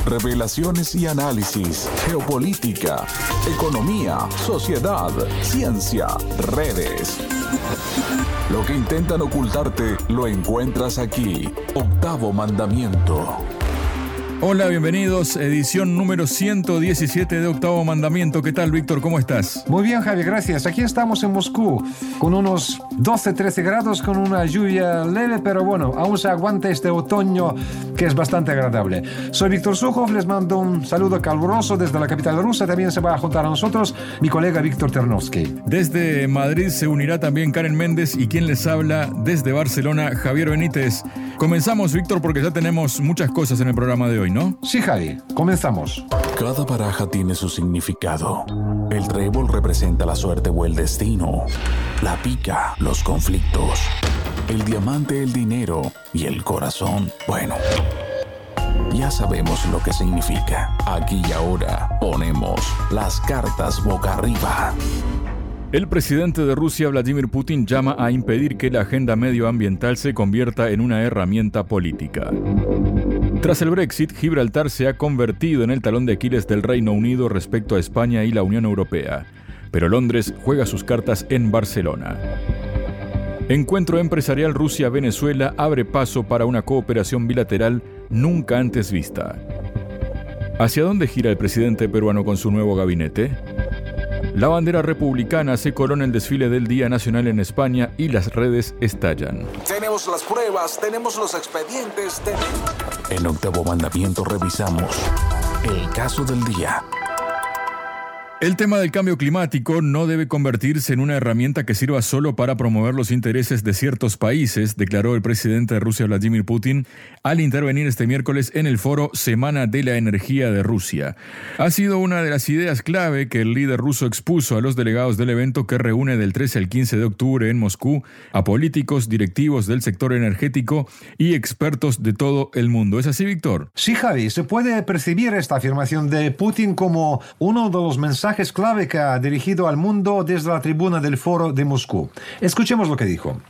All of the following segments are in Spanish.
Revelaciones y análisis, geopolítica, economía, sociedad, ciencia, redes. Lo que intentan ocultarte lo encuentras aquí. Octavo Mandamiento. Hola, bienvenidos. Edición número 117 de Octavo Mandamiento. ¿Qué tal, Víctor? ¿Cómo estás? Muy bien, Javi, gracias. Aquí estamos en Moscú con unos 12-13 grados, con una lluvia leve, pero bueno, aún se aguanta este otoño que es bastante agradable. Soy Víctor Sukhov, les mando un saludo caluroso desde la capital rusa. También se va a juntar a nosotros mi colega Víctor Ternovsky. Desde Madrid se unirá también Karen Méndez y quien les habla desde Barcelona, Javier Benítez. Comenzamos, Víctor, porque ya tenemos muchas cosas en el programa de hoy, ¿no? Sí, Javi, comenzamos. Cada baraja tiene su significado. El trébol representa la suerte o el destino. La pica, los conflictos. El diamante, el dinero. Y el corazón, bueno, ya sabemos lo que significa. Aquí y ahora ponemos las cartas boca arriba. El presidente de Rusia, Vladimir Putin, llama a impedir que la agenda medioambiental se convierta en una herramienta política. Tras el Brexit, Gibraltar se ha convertido en el talón de Aquiles del Reino Unido respecto a España y la Unión Europea. Pero Londres juega sus cartas en Barcelona. Encuentro empresarial Rusia-Venezuela abre paso para una cooperación bilateral nunca antes vista. ¿Hacia dónde gira el presidente peruano con su nuevo gabinete? La bandera republicana se coló en el desfile del Día Nacional en España y las redes estallan. Tenemos las pruebas, tenemos los expedientes. En Octavo Mandamiento revisamos el caso del día. El tema del cambio climático no debe convertirse en una herramienta que sirva solo para promover los intereses de ciertos países, declaró el presidente de Rusia, Vladimir Putin, al intervenir este miércoles en el foro Semana de la Energía de Rusia. Ha sido una de las ideas clave que el líder ruso expuso a los delegados del evento que reúne del 13 al 15 de octubre en Moscú a políticos, directivos del sector energético y expertos de todo el mundo. ¿Es así, Víctor? Sí, Javi, se puede percibir esta afirmación de Putin como uno de los mensajes clave que ha dirigido al mundo desde la tribuna del foro de Moscú. Escuchemos lo que dijo.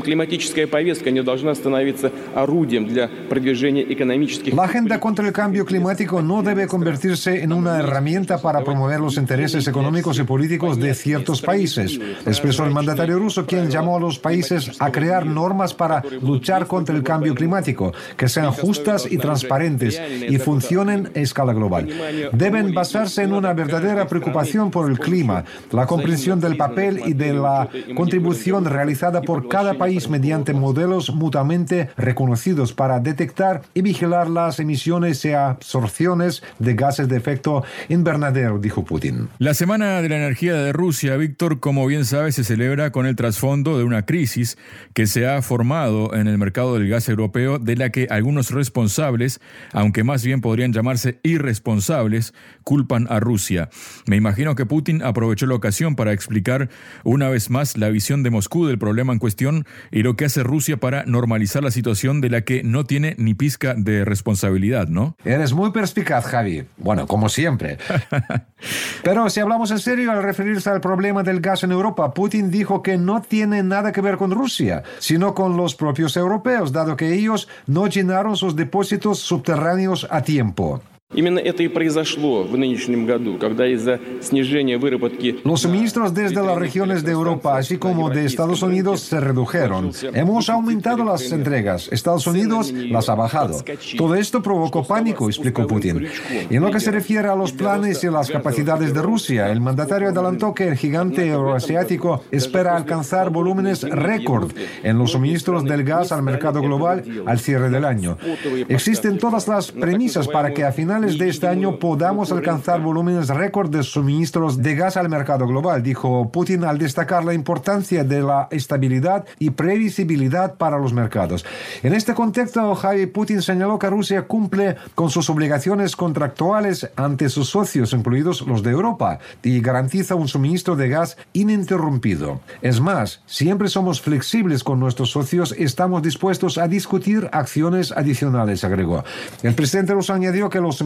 La agenda contra el cambio climático no debe convertirse en una herramienta para promover los intereses económicos y políticos de ciertos países, expresó el mandatario ruso, quien llamó a los países a crear normas para luchar contra el cambio climático, que sean justas y transparentes y funcionen a escala global. Deben basarse en una verdadera preocupación por el clima, la comprensión del papel y de la contribución realizada por cada país mediante modelos mutuamente reconocidos para detectar y vigilar las emisiones y absorciones de gases de efecto invernadero, dijo Putin. La Semana de la Energía de Rusia, Víctor, como bien sabes, se celebra con el trasfondo de una crisis que se ha formado en el mercado del gas europeo, de la que algunos responsables, aunque más bien podrían llamarse irresponsables, culpan a Rusia. Me imagino que Putin aprovechó la ocasión para explicar una vez más la visión de Moscú del problema en cuestión y lo que hace Rusia para normalizar la situación de la que no tiene ni pizca de responsabilidad, ¿no? Eres muy perspicaz, Javi. Bueno, como siempre. Pero si hablamos en serio, al referirse al problema del gas en Europa, Putin dijo que no tiene nada que ver con Rusia, sino con los propios europeos, dado que ellos no llenaron sus depósitos subterráneos a tiempo. Los suministros desde las regiones de Europa, así como de Estados Unidos, se redujeron. Hemos aumentado las entregas. Estados Unidos las ha bajado. Todo esto provocó pánico, explicó Putin. Y en lo que se refiere a los planes y las capacidades de Rusia, el mandatario adelantó que el gigante euroasiático espera alcanzar volúmenes récord en los suministros del gas al mercado global al cierre del año. Existen todas las premisas para que a finales de este año podamos alcanzar volúmenes récord de suministros de gas al mercado global, dijo Putin al destacar la importancia de la estabilidad y previsibilidad para los mercados. En este contexto, Javi, Putin señaló que Rusia cumple con sus obligaciones contractuales ante sus socios, incluidos los de Europa, y garantiza un suministro de gas ininterrumpido. Es más, siempre somos flexibles con nuestros socios, estamos dispuestos a discutir acciones adicionales, agregó. El presidente ruso añadió que los suministros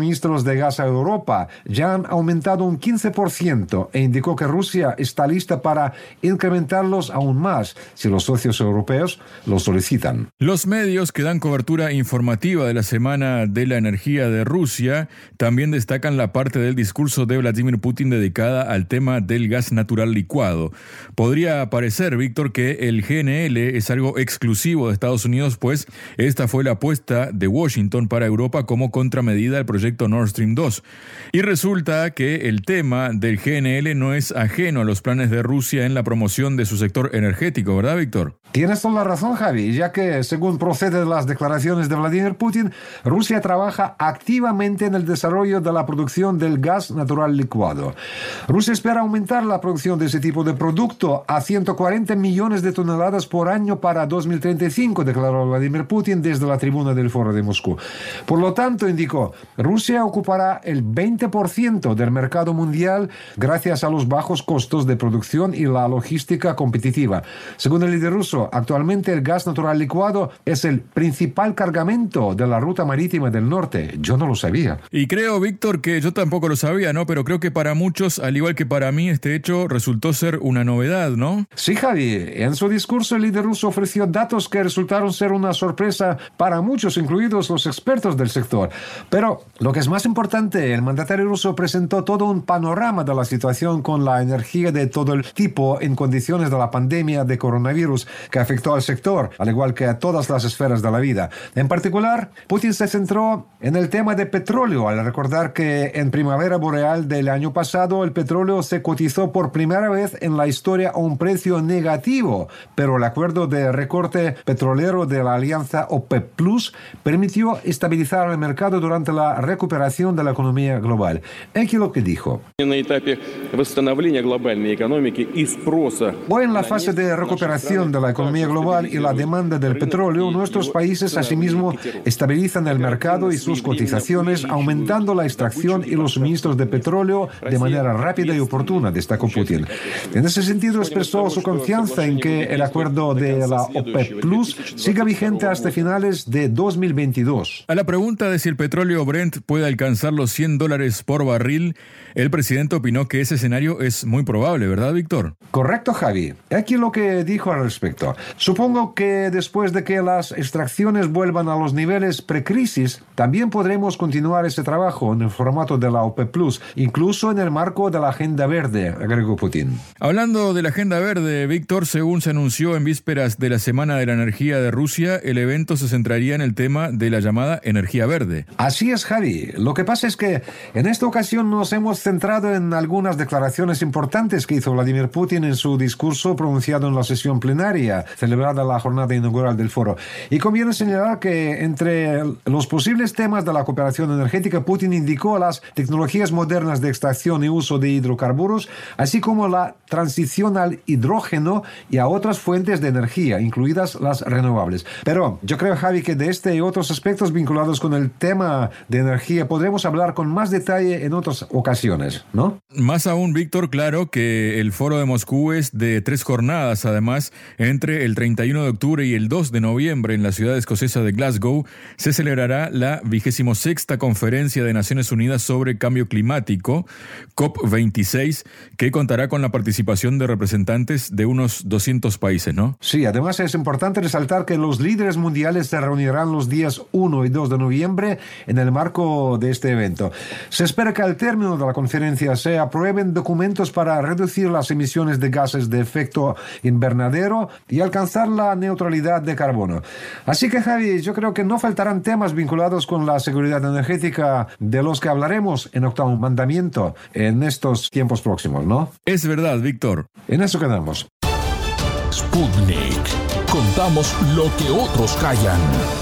suministros de gas a Europa ya han aumentado un 15% e indicó que Rusia está lista para incrementarlos aún más si los socios europeos lo solicitan. Los medios que dan cobertura informativa de la Semana de la Energía de Rusia también destacan la parte del discurso de Vladimir Putin dedicada al tema del gas natural licuado. Podría parecer, Víctor, que el GNL es algo exclusivo de Estados Unidos, pues esta fue la apuesta de Washington para Europa como contramedida al proyecto Nord Stream 2. Y resulta que el tema del GNL no es ajeno a los planes de Rusia en la promoción de su sector energético, ¿verdad, Víctor? Tienes toda la razón, Javi, ya que, según proceden las declaraciones de Vladimir Putin, Rusia trabaja activamente en el desarrollo de la producción del gas natural licuado. Rusia espera aumentar la producción de ese tipo de producto a 140 millones de toneladas por año para 2035, declaró Vladimir Putin desde la tribuna del Foro de Moscú. Por lo tanto, indicó, Rusia ocupará el 20% del mercado mundial gracias a los bajos costos de producción y la logística competitiva. Según el líder ruso, actualmente el gas natural licuado es el principal cargamento de la ruta marítima del norte. Yo no lo sabía. Y creo, Víctor, que yo tampoco lo sabía, ¿no? Pero creo que para muchos, al igual que para mí, este hecho resultó ser una novedad, ¿no? Sí, Javi. En su discurso, el líder ruso ofreció datos que resultaron ser una sorpresa para muchos, incluidos los expertos del sector. Pero lo que es más importante, el mandatario ruso presentó todo un panorama de la situación con la energía de todo el tipo en condiciones de la pandemia de coronavirus que afectó al sector, al igual que a todas las esferas de la vida. En particular, Putin se centró en el tema de petróleo, al recordar que en primavera boreal del año pasado el petróleo se cotizó por primera vez en la historia a un precio negativo, pero el acuerdo de recorte petrolero de la alianza OPEP Plus permitió estabilizar el mercado durante la recuperación de la economía global. Aquí lo que dijo. Hoy en la fase de recuperación de la economía global y la demanda del petróleo, nuestros países asimismo estabilizan el mercado y sus cotizaciones, aumentando la extracción y los suministros de petróleo de manera rápida y oportuna, destacó Putin. En ese sentido, expresó su confianza en que el acuerdo de la OPEP Plus siga vigente hasta finales de 2022. A la pregunta de si el petróleo Brent puede alcanzar los $100 por barril, el presidente opinó que ese escenario es muy probable, ¿verdad, Víctor? Correcto, Javi. Aquí lo que dijo al respecto. Supongo que después de que las extracciones vuelvan a los niveles precrisis, también podremos continuar ese trabajo en el formato de la OPEP Plus, incluso en el marco de la Agenda Verde, agregó Putin. Hablando de la Agenda Verde, Víctor, según se anunció en vísperas de la Semana de la Energía de Rusia, el evento se centraría en el tema de la llamada energía verde. Así es, Javi. Lo que pasa es que en esta ocasión nos hemos centrado en algunas declaraciones importantes que hizo Vladimir Putin en su discurso pronunciado en la sesión plenaria, celebrada la jornada inaugural del foro. Y conviene señalar que entre los posibles temas de la cooperación energética, Putin indicó las tecnologías modernas de extracción y uso de hidrocarburos, así como la transición al hidrógeno y a otras fuentes de energía, incluidas las renovables. Pero yo creo, Javi, que de este y otros aspectos vinculados con el tema de energía podremos hablar con más detalle en otras ocasiones, ¿no? Más aún, Víctor, claro que el Foro de Moscú es de 3 jornadas, además, entre el 31 de octubre y el 2 de noviembre en la ciudad escocesa de Glasgow se celebrará la 26ª Conferencia de Naciones Unidas sobre Cambio Climático, COP26, que contará con la participación de representantes de unos 200 países, ¿no? Sí, además es importante resaltar que los líderes mundiales se reunirán los días 1 y 2 de noviembre en el marco de este evento. Se espera que al término de la conferencia se aprueben documentos para reducir las emisiones de gases de efecto invernadero y alcanzar la neutralidad de carbono. Así que, Javi, yo creo que no faltarán temas vinculados con la seguridad energética de los que hablaremos en Octavo Mandamiento en estos tiempos próximos, ¿no? Es verdad, Víctor. En eso quedamos. Sputnik. Contamos lo que otros callan.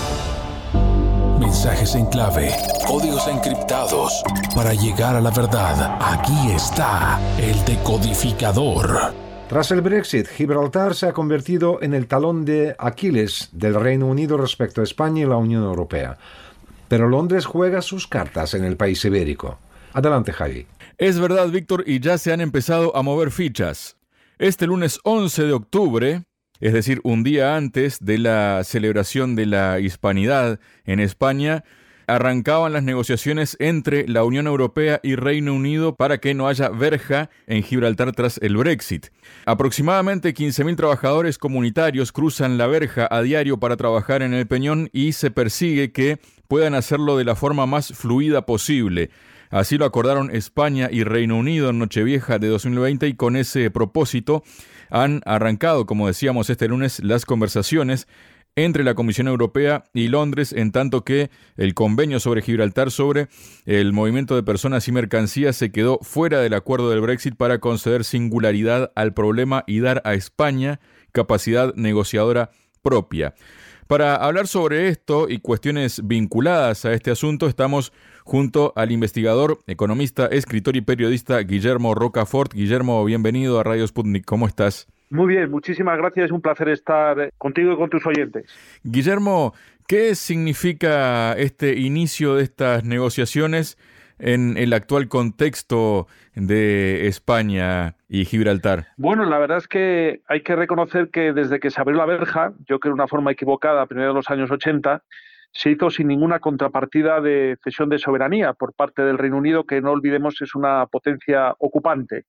Mensajes en clave, códigos encriptados. Para llegar a la verdad, aquí está el decodificador. Tras el Brexit, Gibraltar se ha convertido en el talón de Aquiles del Reino Unido respecto a España y la Unión Europea. Pero Londres juega sus cartas en el país ibérico. Adelante, Javi. Es verdad, Víctor, y ya se han empezado a mover fichas. Este lunes 11 de octubre, es decir, un día antes de la celebración de la Hispanidad en España, arrancaban las negociaciones entre la Unión Europea y Reino Unido para que no haya verja en Gibraltar tras el Brexit. Aproximadamente 15.000 trabajadores comunitarios cruzan la verja a diario para trabajar en el Peñón y se persigue que puedan hacerlo de la forma más fluida posible. Así lo acordaron España y Reino Unido en Nochevieja de 2020 y con ese propósito han arrancado, como decíamos este lunes, las conversaciones entre la Comisión Europea y Londres, en tanto que el convenio sobre Gibraltar sobre el movimiento de personas y mercancías se quedó fuera del acuerdo del Brexit para conceder singularidad al problema y dar a España capacidad negociadora propia. Para hablar sobre esto y cuestiones vinculadas a este asunto, estamos junto al investigador, economista, escritor y periodista Guillermo Rocafort. Guillermo, bienvenido a Radio Sputnik. ¿Cómo estás? Muy bien, muchísimas gracias. Es un placer estar contigo y con tus oyentes. Guillermo, ¿qué significa este inicio de estas negociaciones en el actual contexto de España y Gibraltar? Bueno, la verdad es que hay que reconocer que desde que se abrió la verja, yo creo de una forma equivocada, a primeros de los años 80, se hizo sin ninguna contrapartida de cesión de soberanía por parte del Reino Unido, que no olvidemos es una potencia ocupante.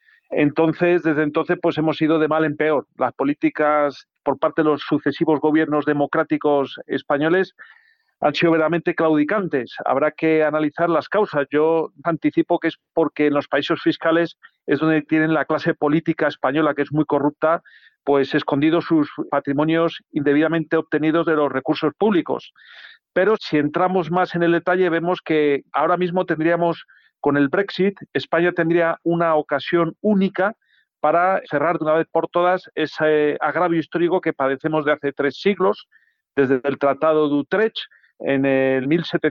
Desde entonces, pues hemos ido de mal en peor. Las políticas por parte de los sucesivos gobiernos democráticos españoles han sido verdaderamente claudicantes. Habrá que analizar las causas. Yo anticipo que es porque en los paraísos fiscales es donde tienen la clase política española, que es muy corrupta, pues escondidos sus patrimonios indebidamente obtenidos de los recursos públicos. Pero si entramos más en el detalle, vemos que ahora mismo tendríamos, con el Brexit, España tendría una ocasión única para cerrar de una vez por todas ese agravio histórico que padecemos de hace 3 siglos, desde el Tratado de Utrecht, en el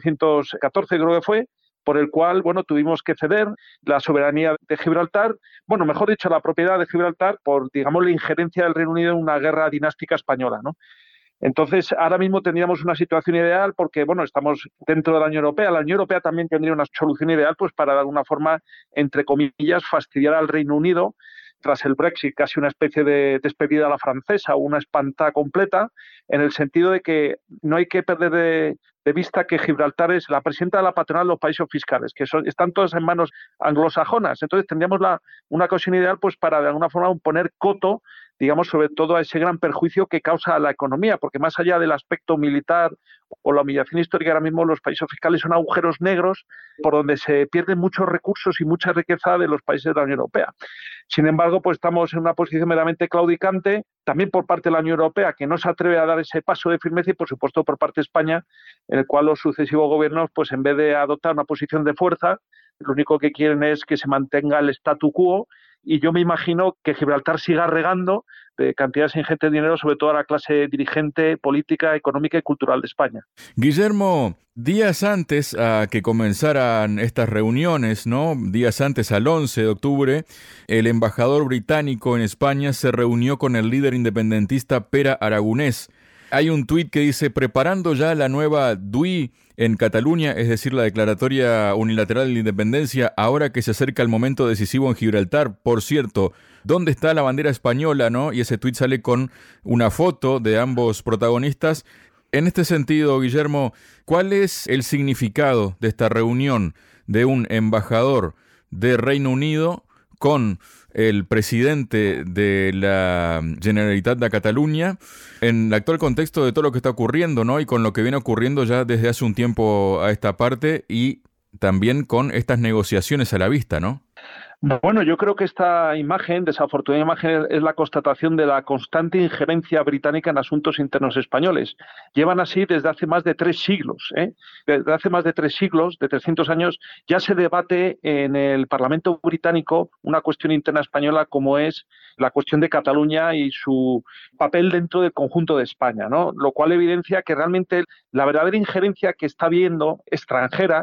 1714 creo que fue, por el cual, tuvimos que ceder la soberanía de Gibraltar, mejor dicho, la propiedad de Gibraltar por, digamos, la injerencia del Reino Unido en una guerra dinástica española, ¿no? Entonces, ahora mismo tendríamos una situación ideal porque, estamos dentro de la Unión Europea. La Unión Europea también tendría una solución ideal, pues, para de alguna forma, entre comillas, fastidiar al Reino Unido tras el Brexit, casi una especie de despedida a la francesa o una espantada completa, en el sentido de que no hay que perder de vista que Gibraltar es la presidenta de la patronal de los países fiscales, que están todas en manos anglosajonas. Entonces tendríamos una ocasión ideal, pues, para de alguna forma poner coto, digamos, sobre todo a ese gran perjuicio que causa a la economía, porque más allá del aspecto militar o la humillación histórica, ahora mismo los países fiscales son agujeros negros por donde se pierden muchos recursos y mucha riqueza de los países de la Unión Europea. Sin embargo, pues estamos en una posición meramente claudicante, también por parte de la Unión Europea, que no se atreve a dar ese paso de firmeza, y por supuesto por parte de España, en el cual los sucesivos gobiernos, pues en vez de adoptar una posición de fuerza, lo único que quieren es que se mantenga el statu quo, y yo me imagino que Gibraltar siga regando de cantidades ingentes de dinero, sobre todo a la clase dirigente, política, económica y cultural de España. Guillermo, días antes a que comenzaran estas reuniones, días antes, al 11 de octubre, el embajador británico en España se reunió con el líder independentista Pere Aragonès. Hay un tuit que dice: preparando ya la nueva DUI en Cataluña, es decir, la declaratoria unilateral de la independencia, ahora que se acerca el momento decisivo en Gibraltar. Por cierto, ¿dónde está la bandera española, Y ese tuit sale con una foto de ambos protagonistas. En este sentido, Guillermo, ¿cuál es el significado de esta reunión de un embajador de Reino Unido con el presidente de la Generalitat de Cataluña en el actual contexto de todo lo que está ocurriendo, y con lo que viene ocurriendo ya desde hace un tiempo a esta parte, y también con estas negociaciones a la vista, ¿no? Bueno, yo creo que esta imagen, desafortunada imagen, es la constatación de la constante injerencia británica en asuntos internos españoles. Llevan así desde hace más de 3 siglos. Desde hace más de 3 siglos, de 300 años, ya se debate en el Parlamento británico una cuestión interna española como es la cuestión de Cataluña y su papel dentro del conjunto de España, ¿no? Lo cual evidencia que realmente la verdadera injerencia que está habiendo extranjera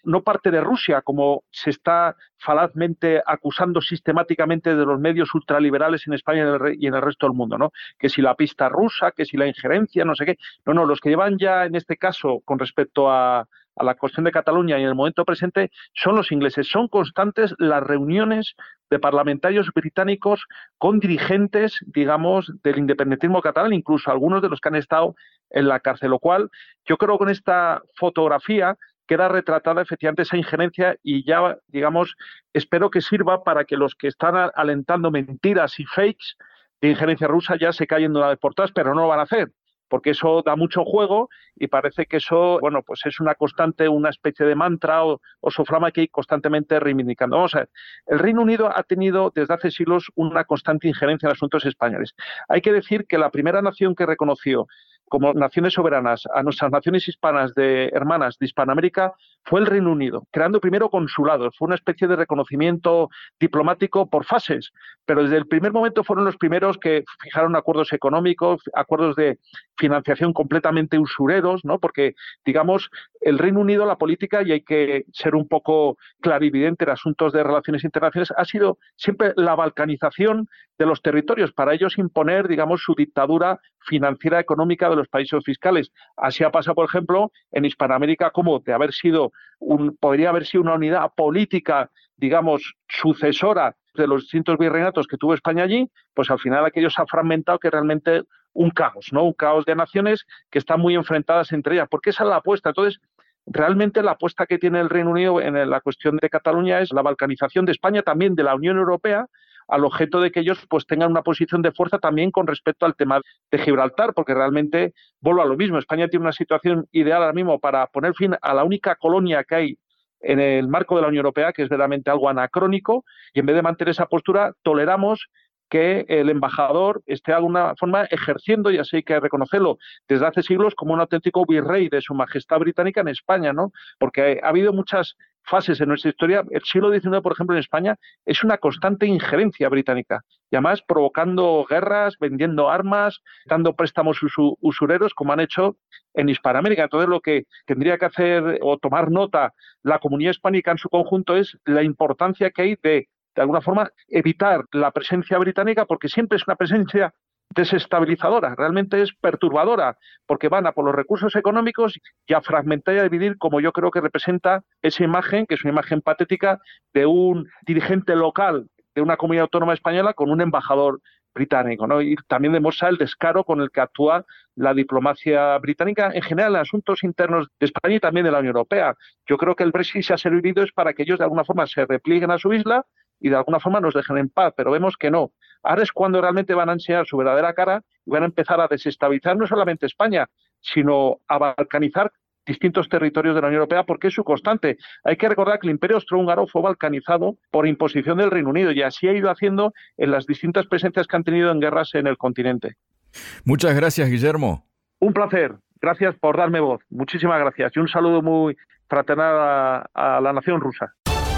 no parte de Rusia, como se está falazmente acusando sistemáticamente de los medios ultraliberales en España y en el resto del mundo, ¿no? Que si la pista rusa, que si la injerencia, no sé qué. No, los que llevan ya en este caso con respecto a la cuestión de Cataluña y en el momento presente son los ingleses. Son constantes las reuniones de parlamentarios británicos con dirigentes, digamos, del independentismo catalán, incluso algunos de los que han estado en la cárcel, lo cual yo creo que con esta fotografía queda retratada efectivamente esa injerencia y ya, digamos, espero que sirva para que los que están alentando mentiras y fakes de injerencia rusa ya se callen de una vez por todas, pero no lo van a hacer, porque eso da mucho juego y parece que eso, bueno, pues es una constante, una especie de mantra o soframa que hay constantemente reivindicando. Vamos a ver, el Reino Unido ha tenido desde hace siglos una constante injerencia en asuntos españoles. Hay que decir que la primera nación que reconoció como naciones soberanas a nuestras naciones hispanas hermanas de Hispanoamérica fue el Reino Unido, creando primero consulados. Fue una especie de reconocimiento diplomático por fases, pero desde el primer momento fueron los primeros que fijaron acuerdos económicos, acuerdos de financiación completamente usureros, ¿no? Porque, digamos, el Reino Unido, la política, y hay que ser un poco clarividente en asuntos de relaciones internacionales, ha sido siempre la balcanización de los territorios, para ellos imponer, digamos, su dictadura financiera económica de los países fiscales. Así ha pasado, por ejemplo, en Hispanoamérica, como de haber sido podría haber sido una unidad política, digamos, sucesora de los distintos virreinatos que tuvo España allí, pues al final aquello se ha fragmentado, que realmente un caos, ¿no? Un caos de naciones que están muy enfrentadas entre ellas, porque esa es la apuesta. Entonces, realmente la apuesta que tiene el Reino Unido en la cuestión de Cataluña es la balcanización de España, también de la Unión Europea, al objeto de que ellos pues tengan una posición de fuerza también con respecto al tema de Gibraltar, porque realmente, vuelvo a lo mismo, España tiene una situación ideal ahora mismo para poner fin a la única colonia que hay en el marco de la Unión Europea, que es verdaderamente algo anacrónico, y en vez de mantener esa postura, toleramos que el embajador esté de alguna forma ejerciendo, y así hay que reconocerlo, desde hace siglos como un auténtico virrey de su majestad británica en España, ¿no? Porque ha habido muchas fases en nuestra historia. El siglo XIX, por ejemplo, en España, es una constante injerencia británica, y además provocando guerras, vendiendo armas, dando préstamos usureros, como han hecho en Hispanoamérica. Entonces, lo que tendría que hacer o tomar nota la comunidad hispánica en su conjunto es la importancia que hay de alguna forma evitar la presencia británica, porque siempre es una presencia desestabilizadora, realmente es perturbadora, porque van a por los recursos económicos y a fragmentar y a dividir, como yo creo que representa esa imagen, que es una imagen patética de un dirigente local de una comunidad autónoma española con un embajador británico, ¿no? Y también demuestra el descaro con el que actúa la diplomacia británica en general en asuntos internos de España y también de la Unión Europea. Yo creo que el Brexit se ha servido es para que ellos de alguna forma se replieguen a su isla y de alguna forma nos dejen en paz, pero vemos que no. Ahora es cuando realmente van a enseñar su verdadera cara y van a empezar a desestabilizar no solamente España, sino a balcanizar distintos territorios de la Unión Europea, porque es su constante. Hay que recordar que el Imperio Austrohúngaro fue balcanizado por imposición del Reino Unido, y así ha ido haciendo en las distintas presencias que han tenido en guerras en el continente. Muchas gracias, Guillermo. Un placer. Gracias por darme voz. Muchísimas gracias. Y un saludo muy fraternal a la nación rusa.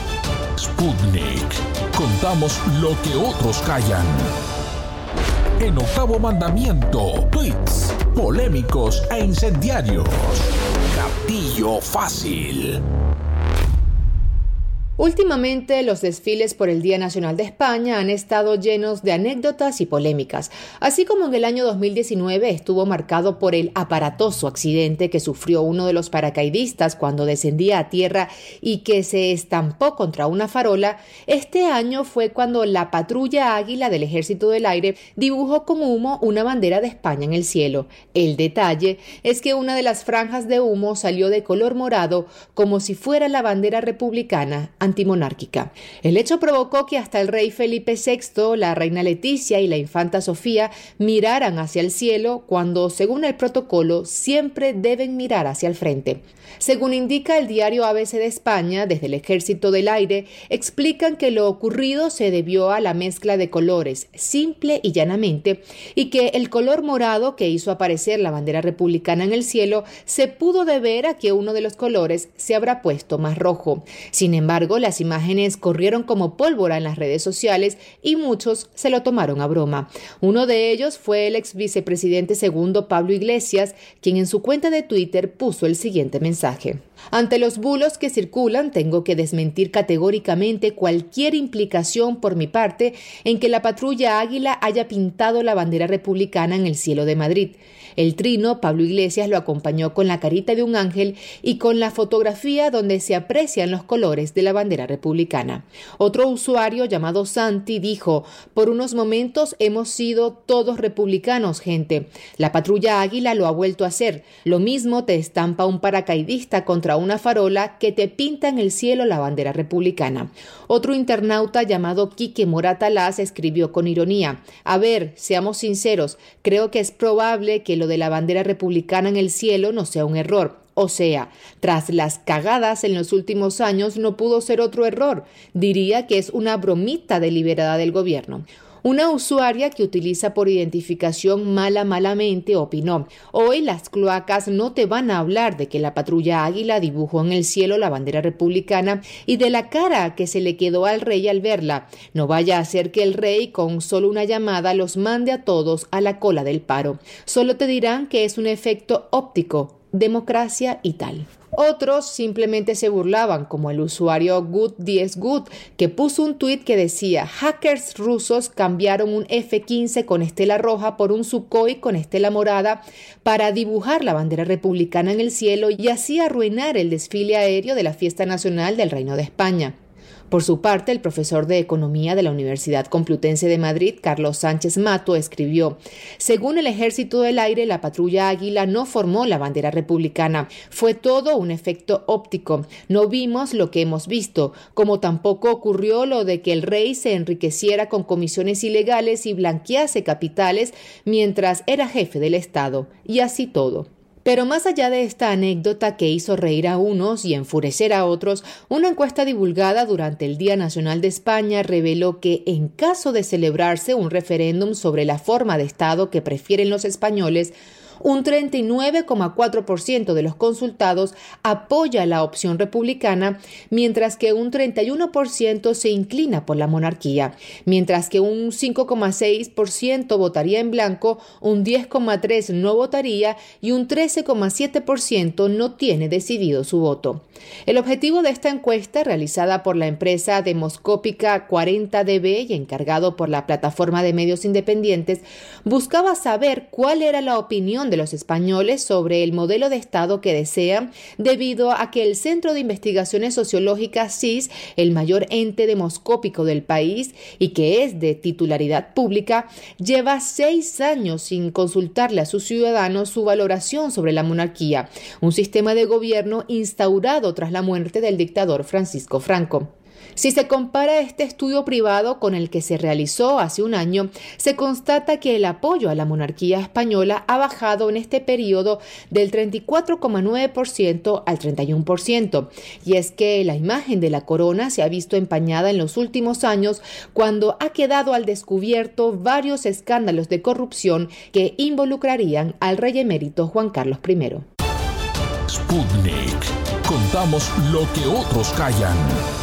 Sputnik. Contamos lo que otros callan. En Octavo Mandamiento, tweets polémicos e incendiarios. Gatillo fácil. Últimamente, los desfiles por el Día Nacional de España han estado llenos de anécdotas y polémicas, así como en el año 2019 estuvo marcado por el aparatoso accidente que sufrió uno de los paracaidistas cuando descendía a tierra y que se estampó contra una farola. Este año fue cuando la patrulla Águila del Ejército del Aire dibujó con humo una bandera de España en el cielo. El detalle es que una de las franjas de humo salió de color morado, como si fuera la bandera republicana antimonárquica. El hecho provocó que hasta el rey Felipe VI, la reina Leticia y la infanta Sofía miraran hacia el cielo cuando, según el protocolo, siempre deben mirar hacia el frente. Según indica el diario ABC de España, desde el Ejército del Aire explican que lo ocurrido se debió a la mezcla de colores, simple y llanamente, y que el color morado que hizo aparecer la bandera republicana en el cielo se pudo deber a que uno de los colores se habrá puesto más rojo. Sin embargo, las imágenes corrieron como pólvora en las redes sociales y muchos se lo tomaron a broma. Uno de ellos fue el ex vicepresidente segundo Pablo Iglesias, quien en su cuenta de Twitter puso el siguiente mensaje: Ante los bulos que circulan, tengo que desmentir categóricamente cualquier implicación por mi parte en que la patrulla Águila haya pintado la bandera republicana en el cielo de Madrid. El trino, Pablo Iglesias, lo acompañó con la carita de un ángel y con la fotografía donde se aprecian los colores de la bandera republicana. Otro usuario llamado Santi dijo: por unos momentos hemos sido todos republicanos, gente. La patrulla Águila lo ha vuelto a hacer. Lo mismo te estampa un paracaidista contra una farola que te pinta en el cielo la bandera republicana. Otro internauta llamado Quique Moratalaz escribió con ironía: a ver, seamos sinceros, creo que es probable que lo de la bandera republicana en el cielo no sea un error. O sea, tras las cagadas en los últimos años no pudo ser otro error. Diría que es una bromita deliberada del gobierno. Una usuaria que utiliza por identificación malamente opinó: hoy las cloacas no te van a hablar de que la patrulla Águila dibujó en el cielo la bandera republicana y de la cara que se le quedó al rey al verla. No vaya a ser que el rey con solo una llamada los mande a todos a la cola del paro. Solo te dirán que es un efecto óptico, democracia y tal. Otros simplemente se burlaban, como el usuario Good10Good, que puso un tuit que decía: hackers rusos cambiaron un F-15 con estela roja por un Sukhoi con estela morada para dibujar la bandera republicana en el cielo y así arruinar el desfile aéreo de la Fiesta Nacional del Reino de España. Por su parte, el profesor de Economía de la Universidad Complutense de Madrid, Carlos Sánchez Mato, escribió: según el Ejército del Aire, la patrulla Águila no formó la bandera republicana. Fue todo un efecto óptico. No vimos lo que hemos visto, como tampoco ocurrió lo de que el rey se enriqueciera con comisiones ilegales y blanquease capitales mientras era jefe del Estado. Y así todo. Pero más allá de esta anécdota que hizo reír a unos y enfurecer a otros, una encuesta divulgada durante el Día Nacional de España reveló que, en caso de celebrarse un referéndum sobre la forma de Estado que prefieren los españoles, un 39,4% de los consultados apoya la opción republicana, mientras que un 31% se inclina por la monarquía, mientras que un 5,6% votaría en blanco, un 10,3% no votaría y un 13,7% no tiene decidido su voto. El objetivo de esta encuesta, realizada por la empresa demoscópica 40DB y encargado por la plataforma de medios independientes, buscaba saber cuál era la opinión de los españoles sobre el modelo de Estado que desean, debido a que el Centro de Investigaciones Sociológicas CIS, el mayor ente demoscópico del país y que es de titularidad pública, lleva 6 años sin consultarle a sus ciudadanos su valoración sobre la monarquía, un sistema de gobierno instaurado tras la muerte del dictador Francisco Franco. Si se compara este estudio privado con el que se realizó hace un año, se constata que el apoyo a la monarquía española ha bajado en este periodo del 34,9% al 31%, y es que la imagen de la corona se ha visto empañada en los últimos años cuando ha quedado al descubierto varios escándalos de corrupción que involucrarían al rey emérito Juan Carlos I. Sputnik. Contamos lo que otros callan.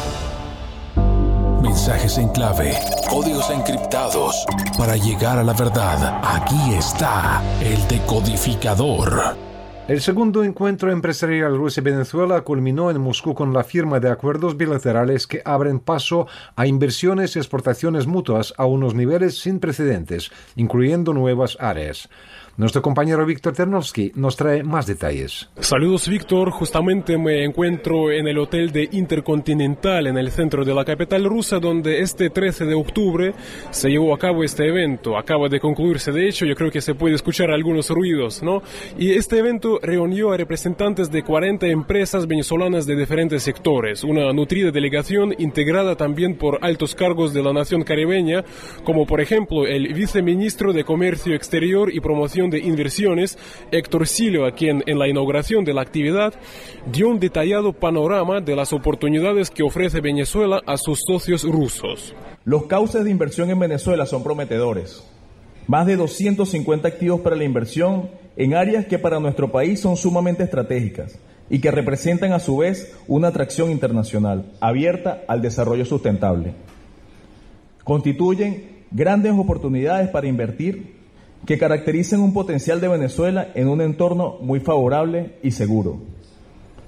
Mensajes en clave, códigos encriptados. Para llegar a la verdad, aquí está el decodificador. El segundo encuentro empresarial Rusia-Venezuela culminó en Moscú con la firma de acuerdos bilaterales que abren paso a inversiones y exportaciones mutuas a unos niveles sin precedentes, incluyendo nuevas áreas. Nuestro compañero Víctor Ternovsky nos trae más detalles. Saludos, Víctor. Justamente me encuentro en el Hotel de Intercontinental en el centro de la capital rusa, donde este 13 de octubre se llevó a cabo este evento. Acaba de concluirse, de hecho, yo creo que se puede escuchar algunos ruidos, ¿no? Y este evento reunió a representantes de 40 empresas venezolanas de diferentes sectores, una nutrida delegación integrada también por altos cargos de la nación caribeña, como por ejemplo el viceministro de Comercio Exterior y Promoción de Inversiones, Héctor Silva, quien en la inauguración de la actividad dio un detallado panorama de las oportunidades que ofrece Venezuela a sus socios rusos. Los cauces de inversión en Venezuela son prometedores. Más de 250 activos para la inversión en áreas que para nuestro país son sumamente estratégicas y que representan a su vez una atracción internacional abierta al desarrollo sustentable. Constituyen grandes oportunidades para invertir que caracterizan un potencial de Venezuela en un entorno muy favorable y seguro.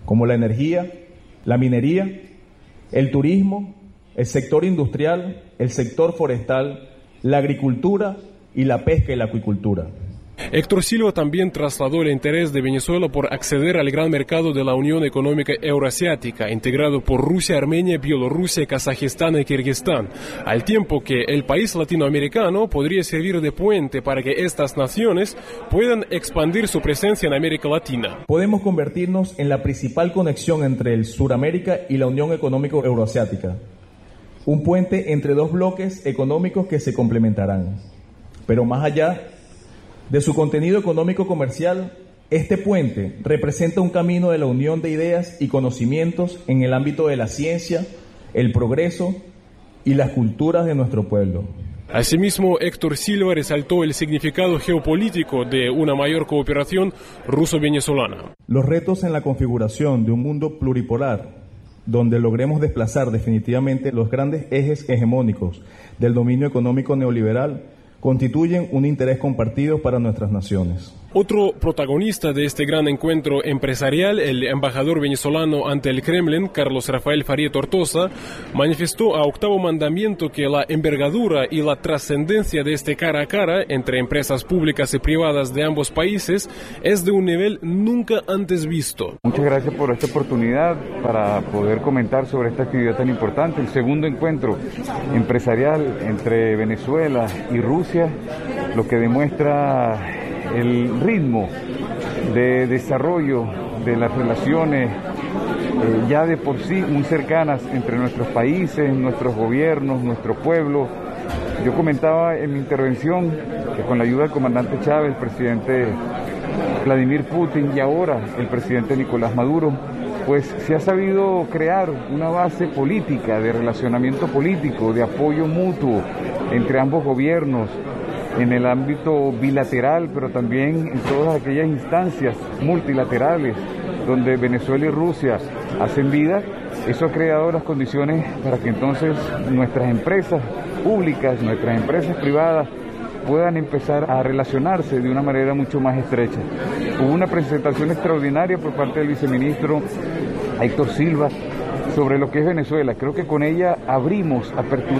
como la energía, la minería, el turismo, el sector industrial, el sector forestal, la agricultura y la pesca y la acuicultura. Héctor Silva también trasladó el interés de Venezuela por acceder al gran mercado de la Unión Económica Euroasiática, integrado por Rusia, Armenia, Bielorrusia, Kazajistán y Kirguistán, al tiempo que el país latinoamericano podría servir de puente para que estas naciones puedan expandir su presencia en América Latina. Podemos convertirnos en la principal conexión entre el Suramérica y la Unión Económica Euroasiática, un puente entre dos bloques económicos que se complementarán. Pero más allá de su contenido económico comercial, este puente representa un camino de la unión de ideas y conocimientos en el ámbito de la ciencia, el progreso y las culturas de nuestro pueblo. Asimismo, Héctor Silva resaltó el significado geopolítico de una mayor cooperación ruso-venezolana. Los retos en la configuración de un mundo pluripolar, donde logremos desplazar definitivamente los grandes ejes hegemónicos del dominio económico neoliberal, constituyen un interés compartido para nuestras naciones. Otro protagonista de este gran encuentro empresarial, el embajador venezolano ante el Kremlin, Carlos Rafael Faría Tortosa, manifestó a Octavo Mandamiento que la envergadura y la trascendencia de este cara a cara entre empresas públicas y privadas de ambos países es de un nivel nunca antes visto. Muchas gracias por esta oportunidad para poder comentar sobre esta actividad tan importante, el segundo encuentro empresarial entre Venezuela y Rusia, lo que demuestra el ritmo de desarrollo de las relaciones ya de por sí muy cercanas entre nuestros países, nuestros gobiernos, nuestro pueblo. Yo comentaba en mi intervención que con la ayuda del comandante Chávez, el presidente Vladimir Putin y ahora el presidente Nicolás Maduro, pues se ha sabido crear una base política, de relacionamiento político, de apoyo mutuo entre ambos gobiernos, en el ámbito bilateral, pero también en todas aquellas instancias multilaterales donde Venezuela y Rusia hacen vida. Eso ha creado las condiciones para que entonces nuestras empresas públicas, nuestras empresas privadas puedan empezar a relacionarse de una manera mucho más estrecha. Hubo una presentación extraordinaria por parte del viceministro Héctor Silva sobre lo que es Venezuela. Creo que con ella abrimos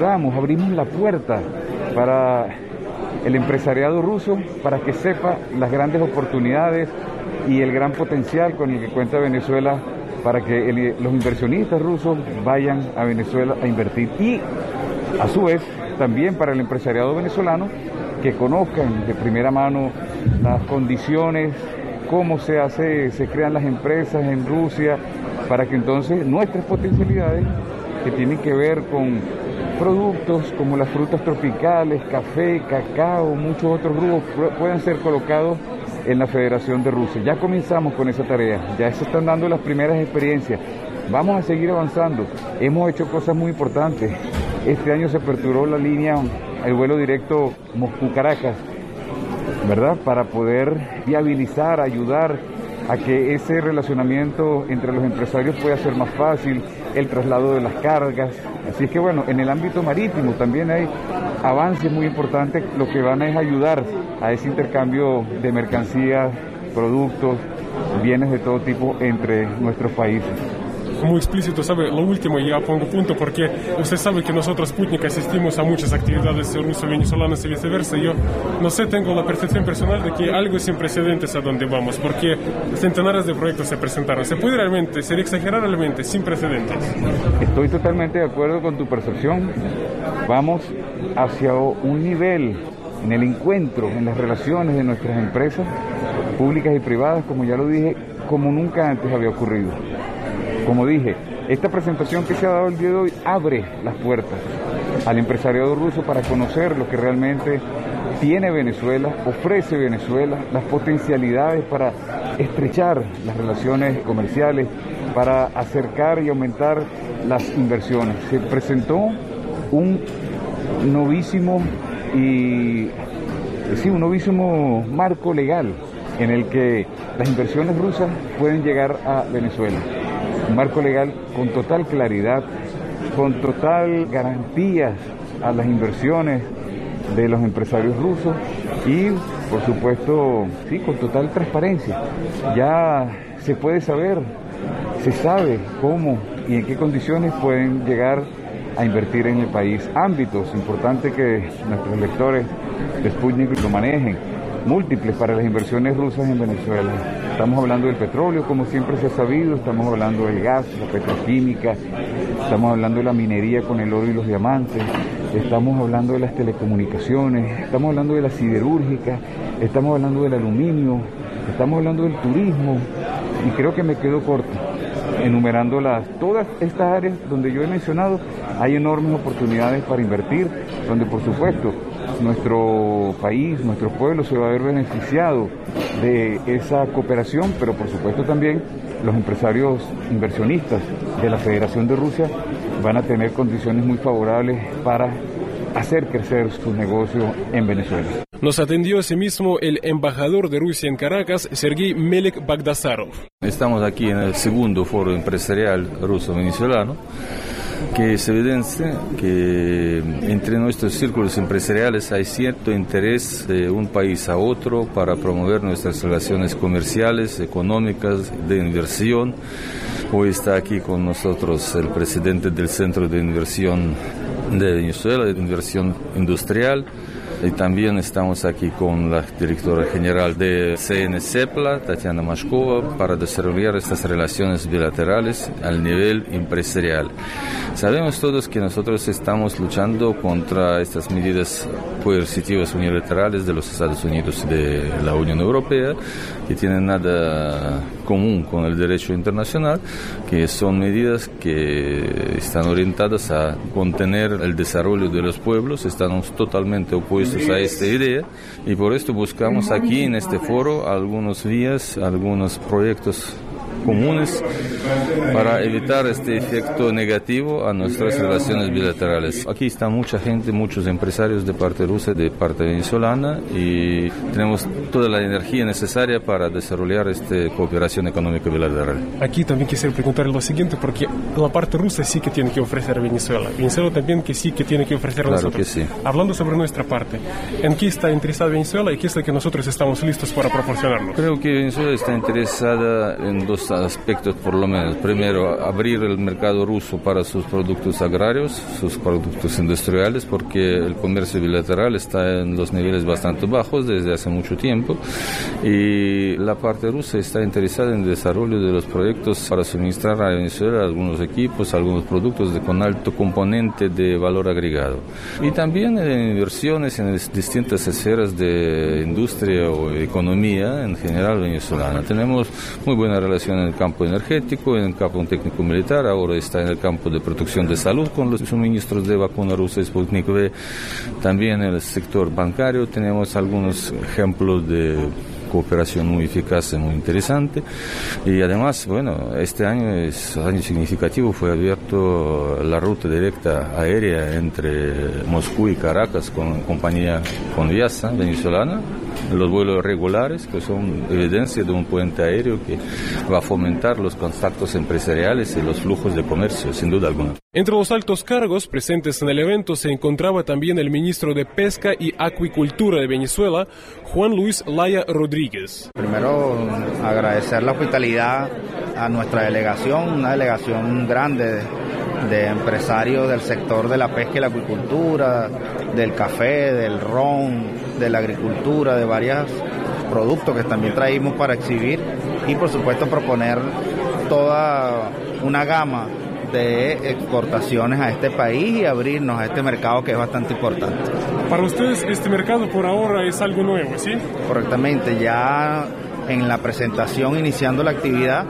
la puerta para el empresariado ruso, para que sepa las grandes oportunidades y el gran potencial con el que cuenta Venezuela, para que los inversionistas rusos vayan a Venezuela a invertir, y a su vez también para el empresariado venezolano, que conozcan de primera mano las condiciones, cómo se crean las empresas en Rusia, para que entonces nuestras potencialidades, que tienen que ver con productos como las frutas tropicales, café, cacao, muchos otros rubros, puedan ser colocados en la Federación de Rusia. Ya comenzamos con esa tarea, ya se están dando las primeras experiencias. Vamos a seguir avanzando. Hemos hecho cosas muy importantes. Este año se aperturó la línea, el vuelo directo Moscú-Caracas, ¿verdad? Para poder viabilizar, ayudar a que ese relacionamiento entre los empresarios pueda ser más fácil, el traslado de las cargas. Así es que bueno, en el ámbito marítimo también hay avances muy importantes, lo que van es ayudar a ese intercambio de mercancías, productos, bienes de todo tipo entre nuestros países. Muy explícito, ¿sabe? Lo último, ya pongo punto, porque usted sabe que nosotros, Sputnik, asistimos a muchas actividades ruso-venezolanas y viceversa. Yo, no sé, tengo la percepción personal de que algo sin precedentes a donde vamos, porque centenares de proyectos se presentaron. ¿Se puede realmente, sería exagerar realmente, sin precedentes? Estoy totalmente de acuerdo con tu percepción. Vamos hacia un nivel en el encuentro, en las relaciones de nuestras empresas públicas y privadas, como ya lo dije, como nunca antes había ocurrido. Como dije, esta presentación que se ha dado el día de hoy abre las puertas al empresariado ruso para conocer lo que realmente tiene Venezuela, ofrece Venezuela, las potencialidades para estrechar las relaciones comerciales, para acercar y aumentar las inversiones. Se presentó un novísimo marco legal en el que las inversiones rusas pueden llegar a Venezuela. Un marco legal con total claridad, con total garantías a las inversiones de los empresarios rusos y, por supuesto, sí, con total transparencia. Ya se puede saber se sabe cómo y en qué condiciones pueden llegar a invertir en el país. Ámbitos importantes que nuestros lectores de Sputnik lo manejen, múltiples para las inversiones rusas en Venezuela. Estamos hablando del petróleo, como siempre se ha sabido, estamos hablando del gas, la petroquímica, estamos hablando de la minería con el oro y los diamantes, estamos hablando de las telecomunicaciones, estamos hablando de la siderúrgica, estamos hablando del aluminio, estamos hablando del turismo, y creo que me quedo corto enumerando todas estas áreas donde yo he mencionado. Hay enormes oportunidades para invertir, donde por supuesto nuestro país, nuestro pueblo se va a ver beneficiado de esa cooperación, pero por supuesto también los empresarios inversionistas de la Federación de Rusia van a tener condiciones muy favorables para hacer crecer sus negocios en Venezuela. Nos atendió asimismo el embajador de Rusia en Caracas, Sergei Melek Bagdasarov. Estamos aquí en el segundo foro empresarial ruso-venezolano, que es evidencia que entre nuestros círculos empresariales hay cierto interés de un país a otro para promover nuestras relaciones comerciales, económicas, de inversión. Hoy está aquí con nosotros el presidente del Centro de Inversión de Venezuela, de Inversión Industrial. Y también estamos aquí con la directora general de CN-CEPLA, Tatiana Mashkova, para desarrollar estas relaciones bilaterales al nivel empresarial. Sabemos todos que nosotros estamos luchando contra estas medidas coercitivas unilaterales de los Estados Unidos y de la Unión Europea, que tienen nada común con el derecho internacional, que son medidas que están orientadas a contener el desarrollo de los pueblos. Estamos totalmente opuestos a esta idea, y por esto buscamos aquí en este foro algunos vías, algunos proyectos comunes para evitar este efecto negativo a nuestras relaciones bilaterales. Aquí está mucha gente, muchos empresarios de parte rusa, de parte venezolana, y tenemos toda la energía necesaria para desarrollar esta cooperación económica bilateral. Aquí también quisiera preguntar lo siguiente, porque la parte rusa sí que tiene que ofrecer a Venezuela, Venezuela también que sí que tiene que ofrecer a nosotros. Claro que sí. Hablando sobre nuestra parte, ¿en qué está interesada Venezuela y qué es lo que nosotros estamos listos para proporcionarnos? Creo que Venezuela está interesada en dos aspectos por lo menos. Primero, abrir el mercado ruso para sus productos agrarios, sus productos industriales, porque el comercio bilateral está en los niveles bastante bajos desde hace mucho tiempo, y la parte rusa está interesada en el desarrollo de los proyectos para suministrar a Venezuela algunos equipos, algunos productos con alto componente de valor agregado, y también en inversiones en distintas esferas de industria o economía en general venezolana. Tenemos muy buena relación en el campo energético, en el campo técnico militar, ahora está en el campo de protección de salud con los suministros de vacuna rusa Sputnik V. También en el sector bancario tenemos algunos ejemplos de cooperación muy eficaz y muy interesante, y además, bueno, este año es un año significativo, fue abierto la ruta directa aérea entre Moscú y Caracas con compañía Conviasa venezolana, los vuelos regulares, que son evidencia de un puente aéreo que va a fomentar los contactos empresariales y los flujos de comercio, sin duda alguna. Entre los altos cargos presentes en el evento se encontraba también el ministro de Pesca y Acuicultura de Venezuela, Juan Luis Laya Rodríguez. Primero, agradecer la hospitalidad a nuestra delegación, una delegación grande de empresarios del sector de la pesca y la acuicultura, del café, del ron, de la agricultura, de varios productos que también traímos para exhibir, y por supuesto proponer toda una gama de exportaciones a este país y abrirnos a este mercado que es bastante importante. Para ustedes este mercado por ahora es algo nuevo, ¿sí? Correctamente, ya en la presentación, iniciando la actividad,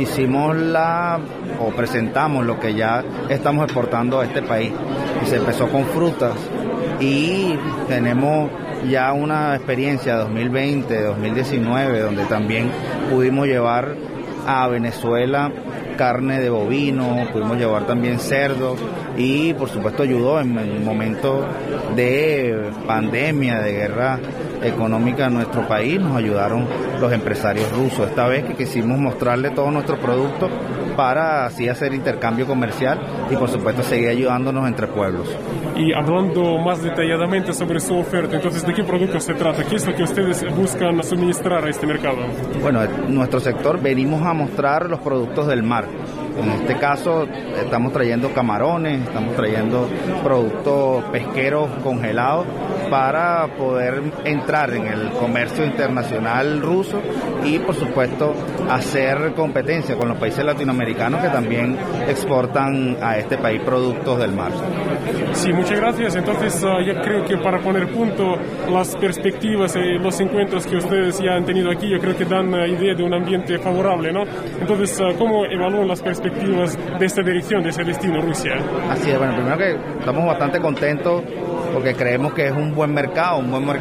presentamos lo que ya estamos exportando a este país, y se empezó con frutas, y tenemos ya una experiencia 2020, 2019, donde también pudimos llevar a Venezuela carne de bovino, pudimos llevar también cerdo, y por supuesto ayudó en un momento de pandemia, de guerra económica en nuestro país, nos ayudaron los empresarios rusos. Esta vez que quisimos mostrarle todos nuestros productos para así hacer intercambio comercial y por supuesto seguir ayudándonos entre pueblos. Y hablando más detalladamente sobre su oferta, entonces, ¿de qué productos se trata? ¿Qué es lo que ustedes buscan suministrar a este mercado? Bueno, en nuestro sector venimos a mostrar los productos del mar. En este caso estamos trayendo camarones, estamos trayendo productos pesqueros congelados para poder entrar en el comercio internacional ruso y por supuesto hacer competencia con los países latinoamericanos que también exportan a este país productos del mar. Sí, muchas gracias. Entonces yo creo que para poner punto las perspectivas y los encuentros que ustedes ya han tenido aquí, yo creo que dan idea de un ambiente favorable, ¿no? Entonces, ¿cómo evalúan las perspectivas de esta dirección, de ese destino, Rusia? Así es, bueno, primero que estamos bastante contentos porque creemos que es un buen mercado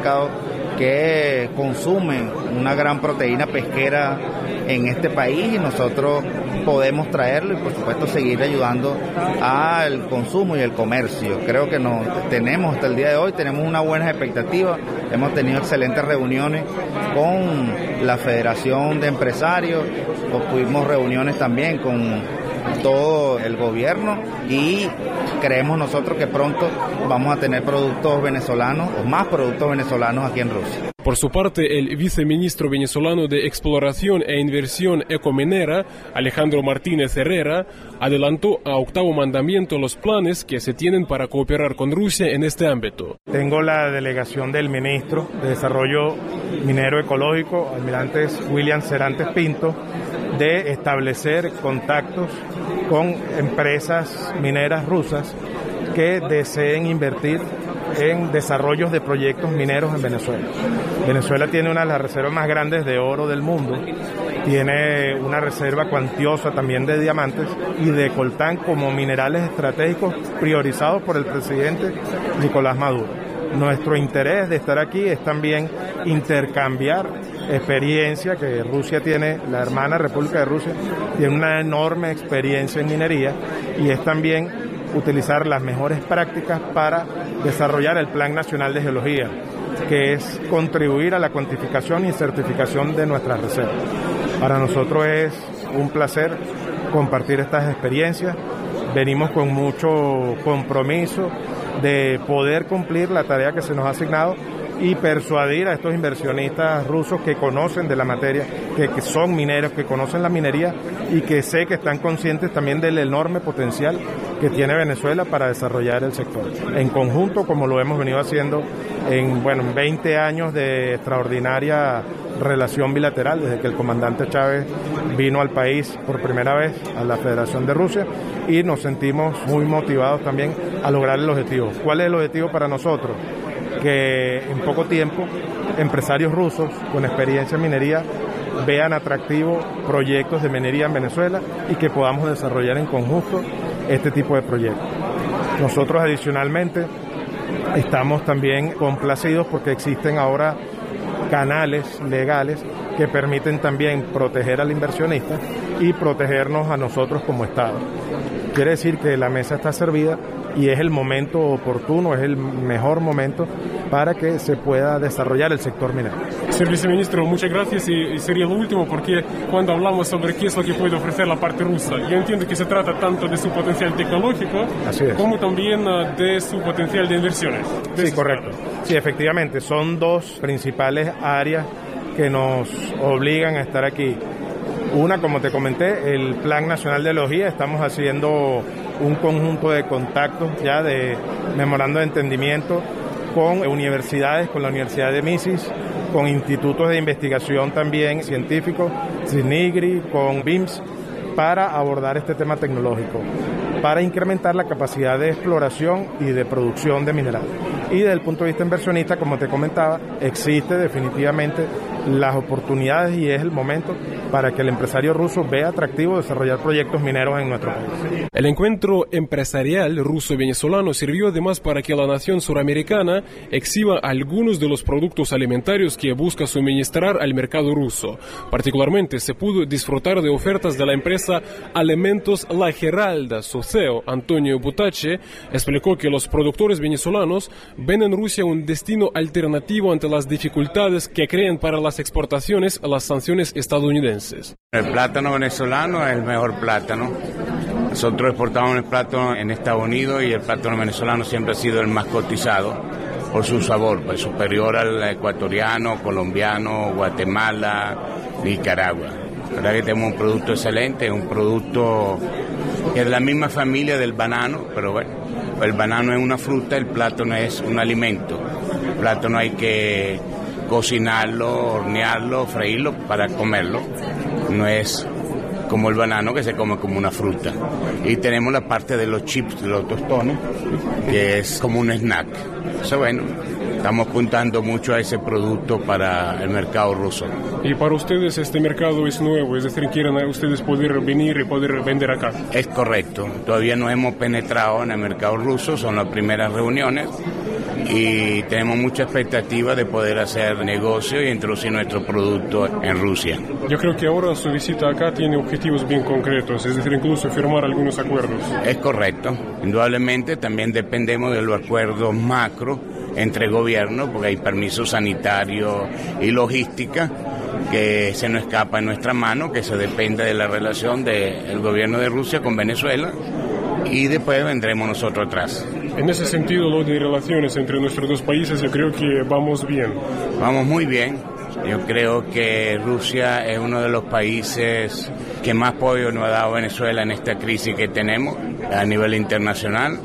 que consume una gran proteína pesquera en este país y nosotros podemos traerlo y por supuesto seguir ayudando al consumo y el comercio. Creo que tenemos hasta el día de hoy, tenemos una buena expectativa, hemos tenido excelentes reuniones con la Federación de Empresarios, tuvimos reuniones también con todo el gobierno y creemos nosotros que pronto vamos a tener productos venezolanos o más productos venezolanos aquí en Rusia. Por su parte, el viceministro venezolano de Exploración e Inversión Ecominera, Alejandro Martínez Herrera, adelantó a octavo mandamiento los planes que se tienen para cooperar con Rusia en este ámbito. Tengo la delegación del ministro de Desarrollo Minero Ecológico, almirante William Serantes Pinto, de establecer contactos con empresas mineras rusas que deseen invertir en desarrollos de proyectos mineros en Venezuela. Venezuela tiene una de las reservas más grandes de oro del mundo, tiene una reserva cuantiosa también de diamantes y de coltán como minerales estratégicos priorizados por el presidente Nicolás Maduro. Nuestro interés de estar aquí es también intercambiar experiencia que Rusia tiene, la hermana República de Rusia tiene una enorme experiencia en minería y es también utilizar las mejores prácticas para desarrollar el Plan Nacional de Geología, que es contribuir a la cuantificación y certificación de nuestras reservas. Para nosotros es un placer compartir estas experiencias, venimos con mucho compromiso de poder cumplir la tarea que se nos ha asignado y persuadir a estos inversionistas rusos que conocen de la materia, que son mineros, que conocen la minería y que sé que están conscientes también del enorme potencial que tiene Venezuela para desarrollar el sector. En conjunto, como lo hemos venido haciendo en 20 años de extraordinaria relación bilateral, desde que el comandante Chávez vino al país por primera vez a la Federación de Rusia, y nos sentimos muy motivados también a lograr el objetivo. ¿Cuál es el objetivo para nosotros? Que en poco tiempo empresarios rusos con experiencia en minería vean atractivos proyectos de minería en Venezuela y que podamos desarrollar en conjunto este tipo de proyectos. Nosotros adicionalmente estamos también complacidos porque existen ahora canales legales que permiten también proteger al inversionista y protegernos a nosotros como Estado. Quiere decir que la mesa está servida y es el momento oportuno, es el mejor momento para que se pueda desarrollar el sector minero. Señor viceministro, muchas gracias y sería lo último porque cuando hablamos sobre qué es lo que puede ofrecer la parte rusa, yo entiendo que se trata tanto de su potencial tecnológico como también de su potencial de inversiones. Sí, correcto. Sí, efectivamente, son dos principales áreas que nos obligan a estar aquí. Una, como te comenté, el Plan Nacional de Geología, estamos haciendo un conjunto de contactos ya de memorando de entendimiento con universidades, con la Universidad de Mises, con institutos de investigación también científicos, CINIGRI, con BIMS, para abordar este tema tecnológico, para incrementar la capacidad de exploración y de producción de minerales. Y desde el punto de vista inversionista, como te comentaba, existe definitivamente las oportunidades y es el momento para que el empresario ruso vea atractivo desarrollar proyectos mineros en nuestro país. El encuentro empresarial ruso-venezolano sirvió además para que la nación suramericana exhiba algunos de los productos alimentarios que busca suministrar al mercado ruso. Particularmente se pudo disfrutar de ofertas de la empresa Alimentos La Giralda, su Farmaceo, Antonio Butache, explicó que los productores venezolanos ven en Rusia un destino alternativo ante las dificultades que crean para las exportaciones a las sanciones estadounidenses. El plátano venezolano es el mejor plátano. Nosotros exportamos el plátano en Estados Unidos y el plátano venezolano siempre ha sido el más cotizado por su sabor, pues superior al ecuatoriano, colombiano, Guatemala, Nicaragua. La verdad que tenemos un producto excelente, un producto que es de la misma familia del banano, pero bueno, el banano es una fruta, el plátano es un alimento. El plátano hay que cocinarlo, hornearlo, freírlo para comerlo. No es como el banano que se come como una fruta. Y tenemos la parte de los chips, de los tostones, que es como un snack. Eso bueno, estamos apuntando mucho a ese producto para el mercado ruso. Y para ustedes este mercado es nuevo, es decir, quieren ustedes poder venir y poder vender acá. Es correcto, todavía no hemos penetrado en el mercado ruso, son las primeras reuniones y tenemos mucha expectativa de poder hacer negocio y introducir nuestro producto en Rusia. Yo creo que ahora su visita acá tiene objetivos bien concretos, es decir, incluso firmar algunos acuerdos. Es correcto, indudablemente también dependemos de los acuerdos macro entre gobiernos, porque hay permisos sanitarios y logística que se nos escapa en nuestra mano, que se depende de la relación del gobierno de Rusia con Venezuela y después vendremos nosotros atrás. En ese sentido, lo de relaciones entre nuestros dos países, yo creo que vamos bien. Vamos muy bien. Yo creo que Rusia es uno de los países que más apoyo nos ha dado a Venezuela en esta crisis que tenemos a nivel internacional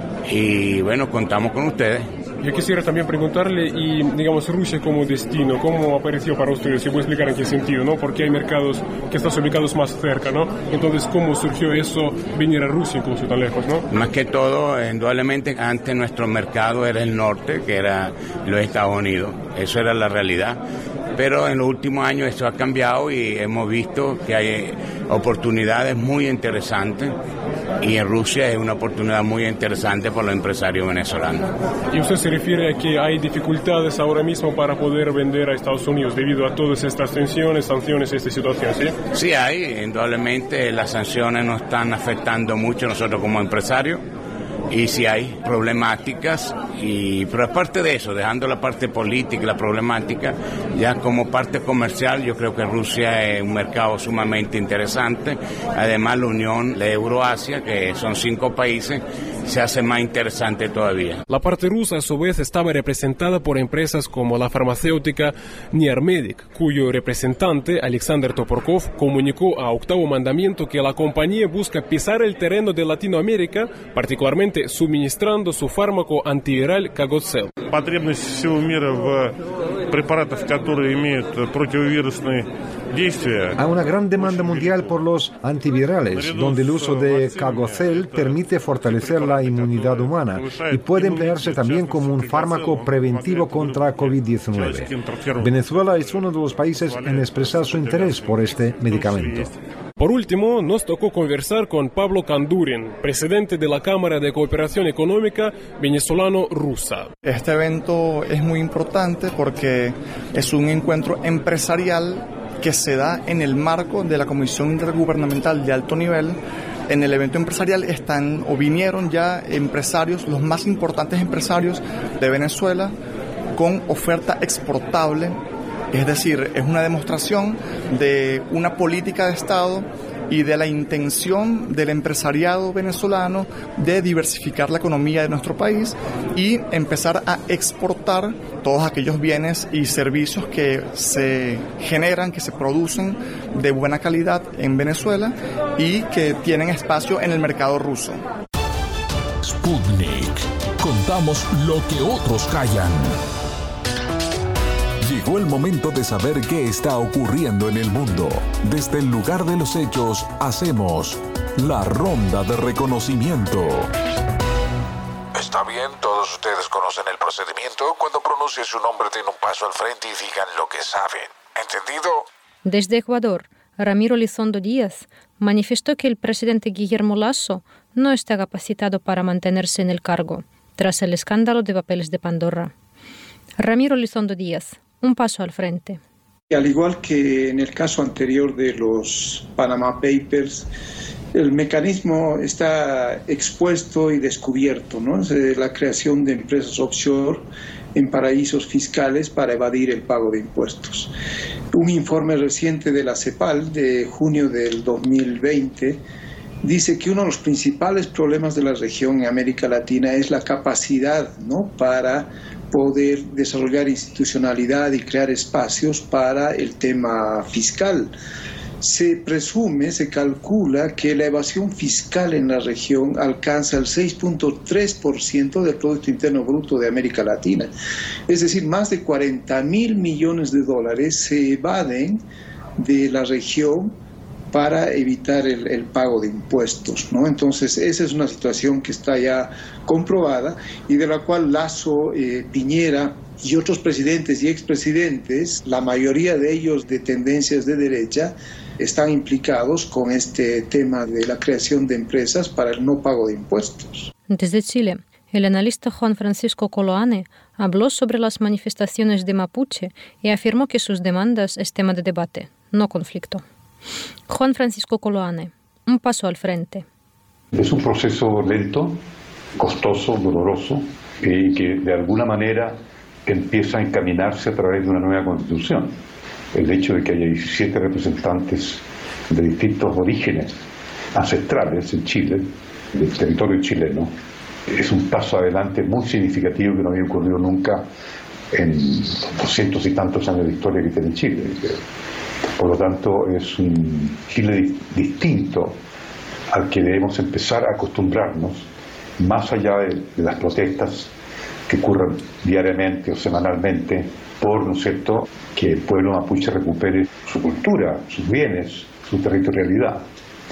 y bueno, contamos con ustedes. Yo quisiera también preguntarle, y digamos, Rusia como destino, ¿cómo apareció para ustedes? ¿Se puede explicar en qué sentido, no? Porque hay mercados que están ubicados más cerca, ¿no? Entonces, ¿cómo surgió eso, venir a Rusia incluso tan lejos, no? Más que todo, indudablemente, antes nuestro mercado era el norte, que era los Estados Unidos. Eso era la realidad. Pero en los últimos años esto ha cambiado y hemos visto que hay oportunidades muy interesantes y en Rusia es una oportunidad muy interesante para los empresarios venezolanos. ¿Y usted se refiere a que hay dificultades ahora mismo para poder vender a Estados Unidos debido a todas estas tensiones, sanciones y esta situación, sí? Sí hay, indudablemente las sanciones nos están afectando mucho a nosotros como empresarios. Y sí hay problemáticas, pero aparte de eso, dejando la parte política y la problemática, ya como parte comercial, yo creo que Rusia es un mercado sumamente interesante. Además, la unión de Euroasia, que son 5 países, se hace más interesante todavía. La parte rusa, a su vez, estaba representada por empresas como la farmacéutica Niarmedic, cuyo representante, Alexander Toporkov, comunicó a Octavo Mandamiento que la compañía busca pisar el terreno de Latinoamérica, particularmente suministrando su fármaco antiviral Kagocel. Потребность всего мира в препаратах, которые имеют противовирусные действия. Hay una gran demanda mundial por los antivirales, donde el uso de Kagocel permite fortalecer la inmunidad humana y puede emplearse también como un fármaco preventivo contra COVID-19. Venezuela es uno de los países en expresar su interés por este medicamento. Por último, nos tocó conversar con Pablo Kandurin, presidente de la Cámara de Cooperación Económica venezolano-rusa. Este evento es muy importante porque es un encuentro empresarial que se da en el marco de la Comisión Intergubernamental de Alto Nivel. En el evento empresarial están o vinieron ya empresarios, los más importantes empresarios de Venezuela, con oferta exportable. Es decir, es una demostración de una política de Estado y de la intención del empresariado venezolano de diversificar la economía de nuestro país y empezar a exportar todos aquellos bienes y servicios que se generan, que se producen de buena calidad en Venezuela y que tienen espacio en el mercado ruso. Sputnik. Contamos lo que otros callan. Llegó el momento de saber qué está ocurriendo en el mundo. Desde el lugar de los hechos, hacemos la ronda de reconocimiento. Está bien, todos ustedes conocen el procedimiento. Cuando pronuncie su nombre, den un paso al frente y digan lo que saben. ¿Entendido? Desde Ecuador, Ramiro Elizondo Díaz manifestó que el presidente Guillermo Lasso no está capacitado para mantenerse en el cargo, tras el escándalo de papeles de Pandora. Ramiro Elizondo Díaz, un paso al frente. Al igual que en el caso anterior de los Panama Papers El mecanismo está expuesto y descubierto, ¿no? Es la creación de empresas offshore en paraísos fiscales para evadir el pago de impuestos. Un informe reciente de la CEPAL de junio del 2020 dice que uno de los principales problemas de la región en América Latina es la capacidad, ¿no?, para poder desarrollar institucionalidad y crear espacios para el tema fiscal. Se presume, se calcula que la evasión fiscal en la región alcanza el 6.3% del Producto Interno Bruto de América Latina. Es decir, más de 40.000 millones de dólares se evaden de la región para evitar el pago de impuestos, ¿no? Entonces, esa es una situación que está ya comprobada y de la cual Lasso, Piñera y otros presidentes y expresidentes, la mayoría de ellos de tendencias de derecha, están implicados con este tema de la creación de empresas para el no pago de impuestos. Desde Chile, el analista Juan Francisco Coloane habló sobre las manifestaciones de Mapuche y afirmó que sus demandas es tema de debate, no conflicto. Juan Francisco Coloane, un paso al frente. Es un proceso lento, costoso, doloroso, y que de alguna manera empieza a encaminarse a través de una nueva constitución. El hecho de que haya 17 representantes de distintos orígenes ancestrales en Chile, del territorio chileno, es un paso adelante muy significativo que no había ocurrido nunca en 200 y tantos años de historia que tiene Chile. Por lo tanto, es un Chile distinto al que debemos empezar a acostumbrarnos, más allá de las protestas que ocurran diariamente o semanalmente por, ¿no es cierto?, que el pueblo mapuche recupere su cultura, sus bienes, su territorialidad.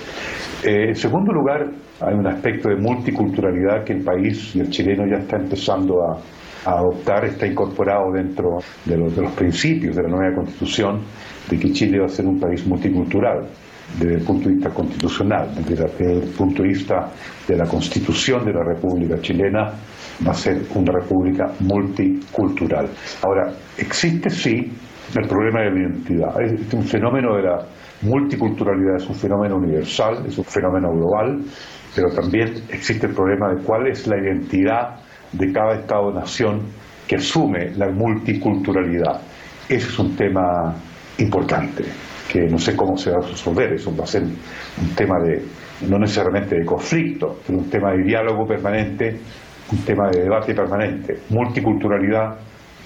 En segundo lugar, hay un aspecto de multiculturalidad que el país y el chileno ya está empezando a adoptar, está incorporado dentro de los principios de la nueva Constitución, de que Chile va a ser un país multicultural desde el punto de vista constitucional, desde el punto de vista de la Constitución de la República Chilena, va a ser una república multicultural. Ahora, existe sí el problema de la identidad. Es un fenómeno de la multiculturalidad, es un fenómeno universal, es un fenómeno global, pero también existe el problema de cuál es la identidad de cada Estado-nación que asume la multiculturalidad. Ese es un tema importante, que no sé cómo se va a resolver. Eso va a ser un tema no necesariamente de conflicto, pero un tema de diálogo permanente, un tema de debate permanente, multiculturalidad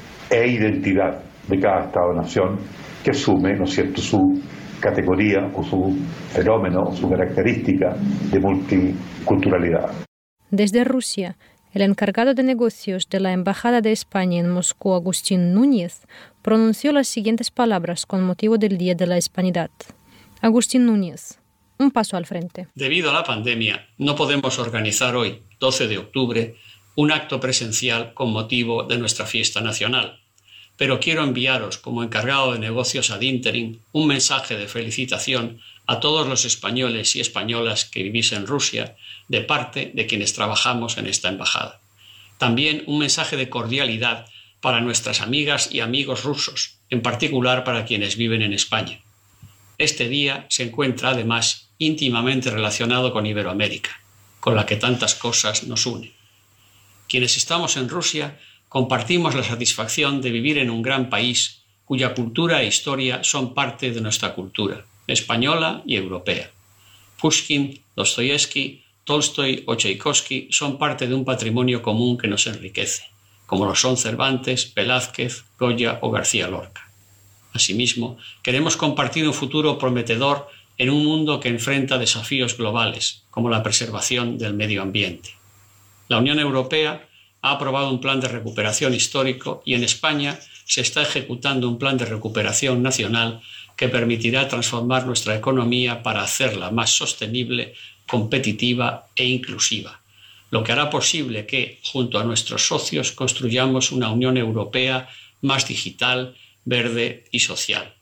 e identidad de cada Estado-nación que asume, ¿no es cierto?, su categoría o su fenómeno o su característica de multiculturalidad. Desde Rusia, el encargado de negocios de la Embajada de España en Moscú, Agustín Núñez, pronunció las siguientes palabras con motivo del Día de la Hispanidad. Agustín Núñez, un paso al frente. Debido a la pandemia, no podemos organizar hoy, 12 de octubre, un acto presencial con motivo de nuestra fiesta nacional. Pero quiero enviaros, como encargado de negocios ad interim, un mensaje de felicitación a todos los españoles y españolas que vivís en Rusia, de parte de quienes trabajamos en esta embajada. También un mensaje de cordialidad para nuestras amigas y amigos rusos, en particular para quienes viven en España. Este día se encuentra, además, íntimamente relacionado con Iberoamérica, con la que tantas cosas nos unen. Quienes estamos en Rusia compartimos la satisfacción de vivir en un gran país cuya cultura e historia son parte de nuestra cultura, española y europea. Pushkin, Dostoyevsky, Tolstoy o Tchaikovsky son parte de un patrimonio común que nos enriquece, como lo son Cervantes, Velázquez, Goya o García Lorca. Asimismo, queremos compartir un futuro prometedor en un mundo que enfrenta desafíos globales, como la preservación del medio ambiente. La Unión Europea ha aprobado un plan de recuperación histórico y en España se está ejecutando un plan de recuperación nacional que permitirá transformar nuestra economía para hacerla más sostenible, competitiva e inclusiva, lo que hará posible que, junto a nuestros socios, construyamos una Unión Europea más digital, verde y social.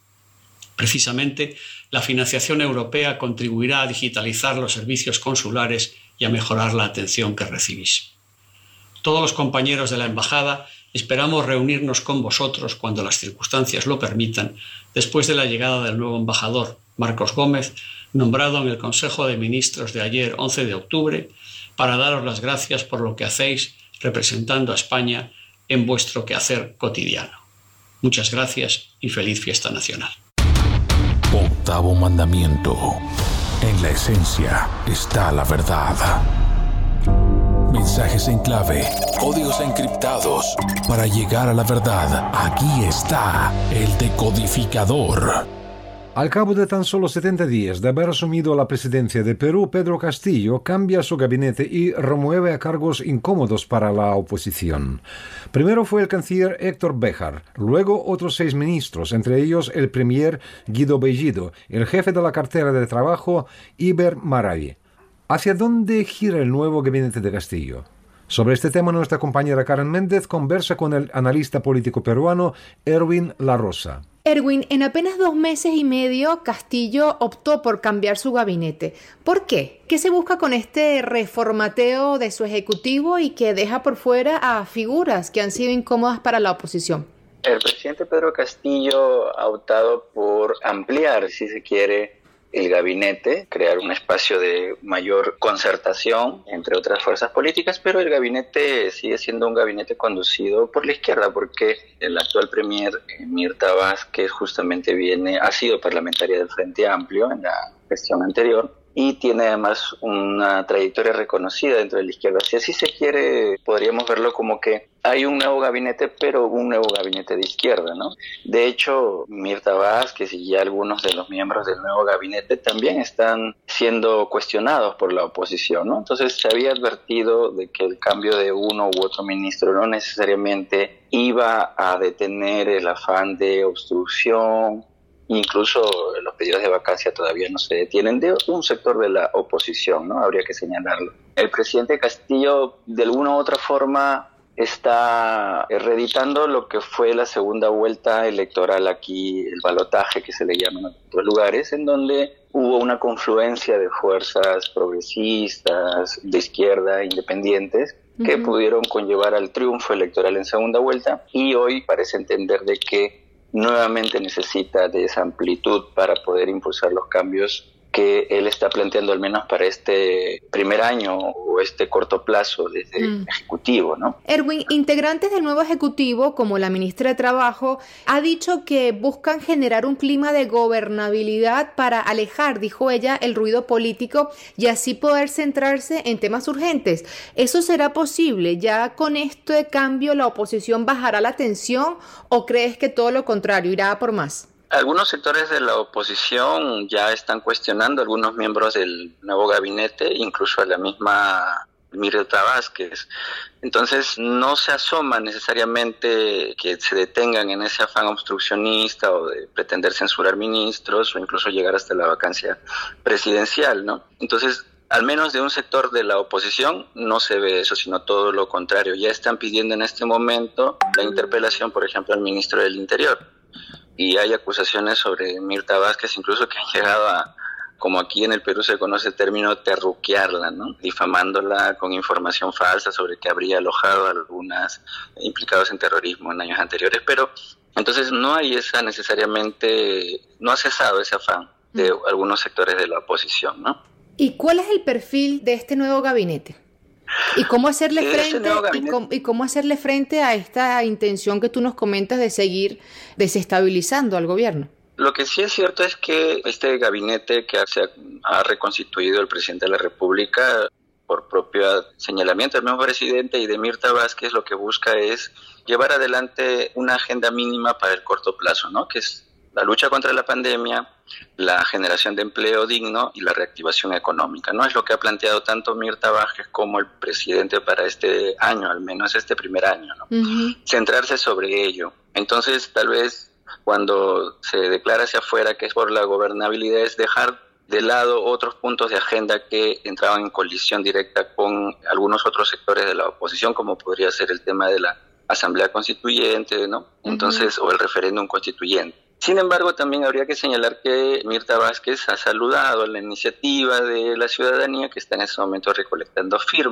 Precisamente, la financiación europea contribuirá a digitalizar los servicios consulares y a mejorar la atención que recibís. Todos los compañeros de la Embajada esperamos reunirnos con vosotros cuando las circunstancias lo permitan, después de la llegada del nuevo embajador, Marcos Gómez, nombrado en el Consejo de Ministros de ayer, 11 de octubre, para daros las gracias por lo que hacéis representando a España en vuestro quehacer cotidiano. Muchas gracias y feliz fiesta nacional. Octavo mandamiento. En la esencia está la verdad. Mensajes en clave, códigos encriptados. Para llegar a la verdad, aquí está el decodificador. Al cabo de tan solo 70 días de haber asumido la presidencia de Perú, Pedro Castillo cambia su gabinete y remueve a cargos incómodos para la oposición. Primero fue el canciller Héctor Béjar, luego otros 6 ministros, entre ellos el premier Guido Bellido, el jefe de la cartera de trabajo Iber Maray. ¿Hacia dónde gira el nuevo gabinete de Castillo? Sobre este tema nuestra compañera Karen Méndez conversa con el analista político peruano Erwin La Rosa. Erwin, en apenas 2 meses y medio, Castillo optó por cambiar su gabinete. ¿Por qué? ¿Qué se busca con este reformateo de su ejecutivo y que deja por fuera a figuras que han sido incómodas para la oposición? El presidente Pedro Castillo ha optado por ampliar, si se quiere, el gabinete, crear un espacio de mayor concertación entre otras fuerzas políticas, pero el gabinete sigue siendo un gabinete conducido por la izquierda, porque el actual premier Mirta Vázquez justamente ha sido parlamentaria del Frente Amplio en la gestión anterior y tiene además una trayectoria reconocida dentro de la izquierda. Si así se quiere, podríamos verlo como que hay un nuevo gabinete, pero un nuevo gabinete de izquierda, ¿no? De hecho, Mirta Vázquez y ya algunos de los miembros del nuevo gabinete también están siendo cuestionados por la oposición, ¿no? Entonces se había advertido de que el cambio de uno u otro ministro no necesariamente iba a detener el afán de obstrucción. Incluso los pedidos de vacancia todavía no se detienen de un sector de la oposición, ¿no? Habría que señalarlo. El presidente Castillo, de alguna u otra forma, está reeditando lo que fue la segunda vuelta electoral aquí, el balotaje que se le llama en otros lugares, en donde hubo una confluencia de fuerzas progresistas, de izquierda, independientes, que pudieron conllevar al triunfo electoral en segunda vuelta, y hoy parece entender de que nuevamente necesita de esa amplitud para poder impulsar los cambios que él está planteando, al menos para este primer año o este corto plazo desde el Ejecutivo, ¿no? Erwin, integrantes del nuevo Ejecutivo, como la ministra de Trabajo, ha dicho que buscan generar un clima de gobernabilidad para alejar, dijo ella, el ruido político y así poder centrarse en temas urgentes. ¿Eso será posible? ¿Ya con este cambio la oposición bajará la tensión o crees que todo lo contrario, irá a por más? Algunos sectores de la oposición ya están cuestionando a algunos miembros del nuevo gabinete, incluso a la misma Mirta Vázquez. Entonces no se asoma necesariamente que se detengan en ese afán obstruccionista o de pretender censurar ministros o incluso llegar hasta la vacancia presidencial, ¿no? Entonces, al menos de un sector de la oposición no se ve eso, sino todo lo contrario. Ya están pidiendo en este momento la interpelación, por ejemplo, al ministro del Interior. Y hay acusaciones sobre Mirta Vázquez, incluso que han llegado a, como aquí en el Perú se conoce el término, terruquearla, ¿no? Difamándola con información falsa sobre que habría alojado a algunas implicados en terrorismo en años anteriores. Pero entonces no hay esa necesariamente, no ha cesado ese afán de algunos sectores de la oposición, ¿no? ¿Y cuál es el perfil de este nuevo gabinete? ¿Y cómo hacerle frente a esta intención que tú nos comentas de seguir desestabilizando al gobierno? Lo que sí es cierto es que este gabinete que se ha reconstituido el presidente de la República por propio señalamiento del mismo presidente y de Mirta Vázquez, lo que busca es llevar adelante una agenda mínima para el corto plazo, ¿no? Que es la lucha contra la pandemia, la generación de empleo digno y la reactivación económica. No es lo que ha planteado tanto Mirta Vázquez como el presidente para este año, al menos este primer año, ¿no? Centrarse sobre ello. Entonces, tal vez cuando se declara hacia afuera que es por la gobernabilidad, es dejar de lado otros puntos de agenda que entraban en colisión directa con algunos otros sectores de la oposición, como podría ser el tema de la Asamblea Constituyente, ¿no? Entonces, o el referéndum constituyente. Sin embargo, también habría que señalar que Mirta Vázquez ha saludado la iniciativa de la ciudadanía que está en ese momento recolectando firmas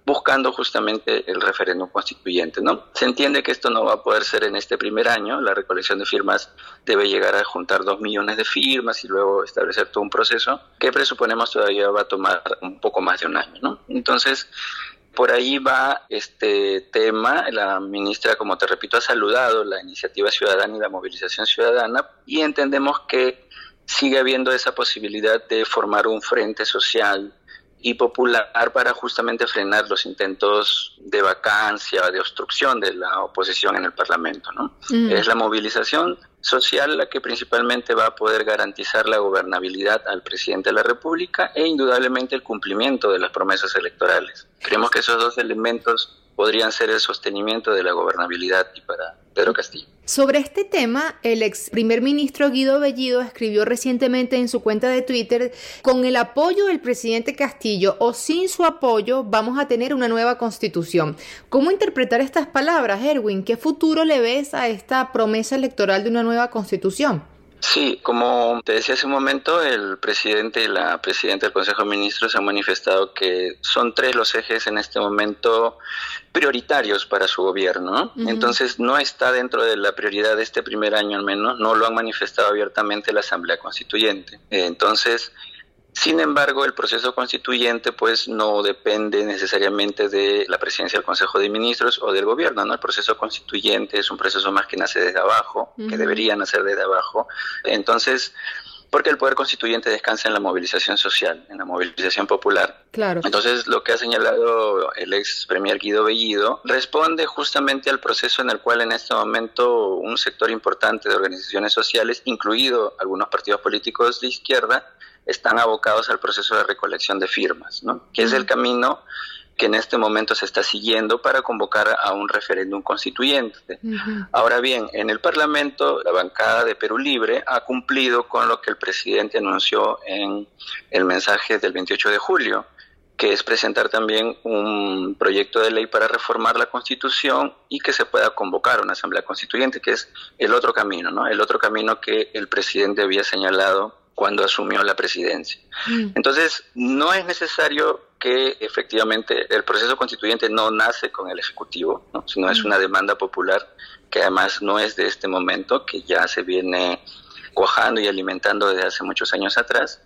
buscando justamente el referéndum constituyente, ¿no? Se entiende que esto no va a poder ser en este primer año. La recolección de firmas debe llegar a juntar 2 millones de firmas y luego establecer todo un proceso que presuponemos todavía va a tomar un poco más de un año, ¿no? Entonces, por ahí va este tema. La ministra, como te repito, ha saludado la iniciativa ciudadana y la movilización ciudadana, y entendemos que sigue habiendo esa posibilidad de formar un frente social y popular para justamente frenar los intentos de vacancia, de obstrucción de la oposición en el Parlamento, ¿no? Es la movilización social la que principalmente va a poder garantizar la gobernabilidad al presidente de la República e indudablemente el cumplimiento de las promesas electorales. Creemos que esos dos elementos podrían ser el sostenimiento de la gobernabilidad y para Pedro Castillo. Sobre este tema, el ex primer ministro Guido Bellido escribió recientemente en su cuenta de Twitter: con el apoyo del presidente Castillo o sin su apoyo vamos a tener una nueva constitución. ¿Cómo interpretar estas palabras, Erwin? ¿Qué futuro le ves a esta promesa electoral de una nueva constitución? Sí, como te decía hace un momento, el presidente y la presidenta del Consejo de Ministros han manifestado que son 3 los ejes en este momento prioritarios para su gobierno, ¿no? Entonces no está dentro de la prioridad de este primer año, al menos no lo han manifestado abiertamente la Asamblea Constituyente. Entonces, sin embargo, el proceso constituyente pues no depende necesariamente de la presidencia del Consejo de Ministros o del gobierno, ¿no? El proceso constituyente es un proceso más que nace desde abajo, que debería nacer desde abajo. Entonces, porque el poder constituyente descansa en la movilización social, en la movilización popular. Claro. Entonces, lo que ha señalado el ex premier Guido Bellido responde justamente al proceso en el cual en este momento un sector importante de organizaciones sociales, incluido algunos partidos políticos de izquierda, están abocados al proceso de recolección de firmas, ¿no? Que es el camino que en este momento se está siguiendo para convocar a un referéndum constituyente. Ahora bien, en el Parlamento, la bancada de Perú Libre ha cumplido con lo que el presidente anunció en el mensaje del 28 de julio, que es presentar también un proyecto de ley para reformar la Constitución y que se pueda convocar una Asamblea Constituyente, que es el otro camino, ¿no? El otro camino que el presidente había señalado cuando asumió la presidencia. Entonces, no es necesario que efectivamente el proceso constituyente no nace con el Ejecutivo, ¿no? Sino es una demanda popular que además no es de este momento, que ya se viene cuajando y alimentando desde hace muchos años atrás,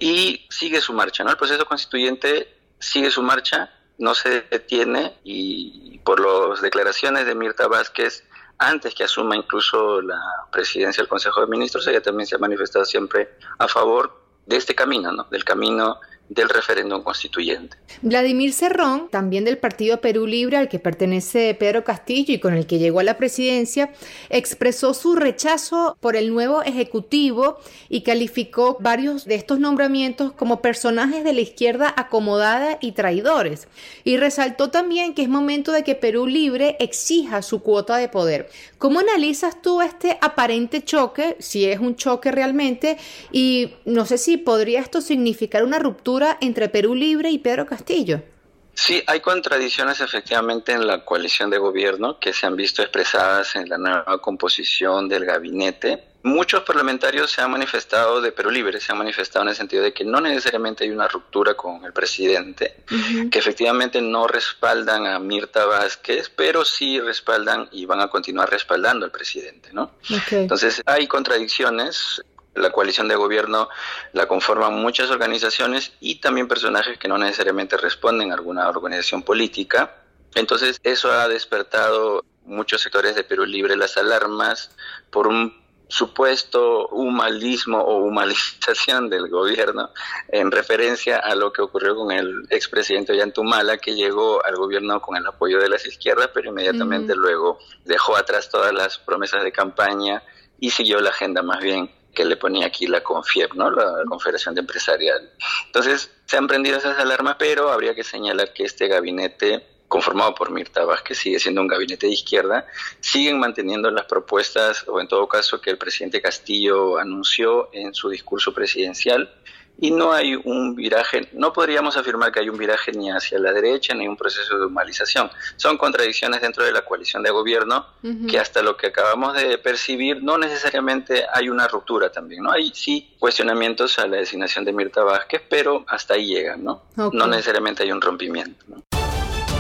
y sigue su marcha, ¿no? El proceso constituyente sigue su marcha, no se detiene, y por las declaraciones de Mirta Vázquez, antes que asuma incluso la presidencia del Consejo de Ministros, ella también se ha manifestado siempre a favor de este camino, ¿no? Del camino del referéndum constituyente. Vladimir Cerrón, también del partido Perú Libre, al que pertenece Pedro Castillo y con el que llegó a la presidencia, expresó su rechazo por el nuevo Ejecutivo y calificó varios de estos nombramientos como personajes de la izquierda acomodada y traidores. Y resaltó también que es momento de que Perú Libre exija su cuota de poder. ¿Cómo analizas tú este aparente choque, si es un choque realmente? Y no sé si podría esto significar una ruptura entre Perú Libre y Pedro Castillo. Sí, hay contradicciones efectivamente en la coalición de gobierno que se han visto expresadas en la nueva composición del gabinete. Muchos parlamentarios se han manifestado de Perú Libre, se han manifestado en el sentido de que no necesariamente hay una ruptura con el presidente, que efectivamente no respaldan a Mirta Vázquez, pero sí respaldan y van a continuar respaldando al presidente, ¿no? Entonces hay contradicciones. La coalición de gobierno la conforman muchas organizaciones y también personajes que no necesariamente responden a alguna organización política. Entonces eso ha despertado muchos sectores de Perú Libre las alarmas por un supuesto humanismo o humanización del gobierno en referencia a lo que ocurrió con el expresidente Ollantumala, que llegó al gobierno con el apoyo de las izquierdas, pero inmediatamente luego dejó atrás todas las promesas de campaña y siguió la agenda más bien que le ponía aquí la CONFIEP, ¿no? La Confederación de Empresarial. Entonces, se han prendido esas alarmas, pero habría que señalar que este gabinete, conformado por Mirta Vázquez, sigue siendo un gabinete de izquierda, siguen manteniendo las propuestas, o en todo caso que el presidente Castillo anunció en su discurso presidencial, y no hay un viraje, no podríamos afirmar que hay un viraje ni hacia la derecha ni un proceso de humanización. Son contradicciones dentro de la coalición de gobierno que hasta lo que acabamos de percibir no necesariamente hay una ruptura también, ¿no? Hay sí cuestionamientos a la designación de Mirta Vázquez, pero hasta ahí llegan, ¿no? No necesariamente hay un rompimiento, ¿no?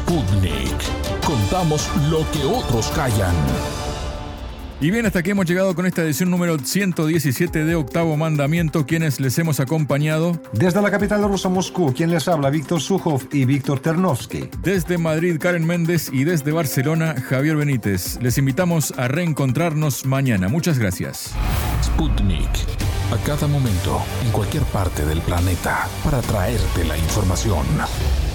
Sputnik. Contamos lo que otros callan. Y bien, hasta aquí hemos llegado con esta edición número 117 de Octavo Mandamiento. Quienes les hemos acompañado. Desde la capital rusa, Moscú, quien les habla, Víctor Sukhov y Víctor Ternovsky. Desde Madrid, Karen Méndez, y desde Barcelona, Javier Benítez. Les invitamos a reencontrarnos mañana. Muchas gracias. Sputnik. A cada momento, en cualquier parte del planeta, para traerte la información.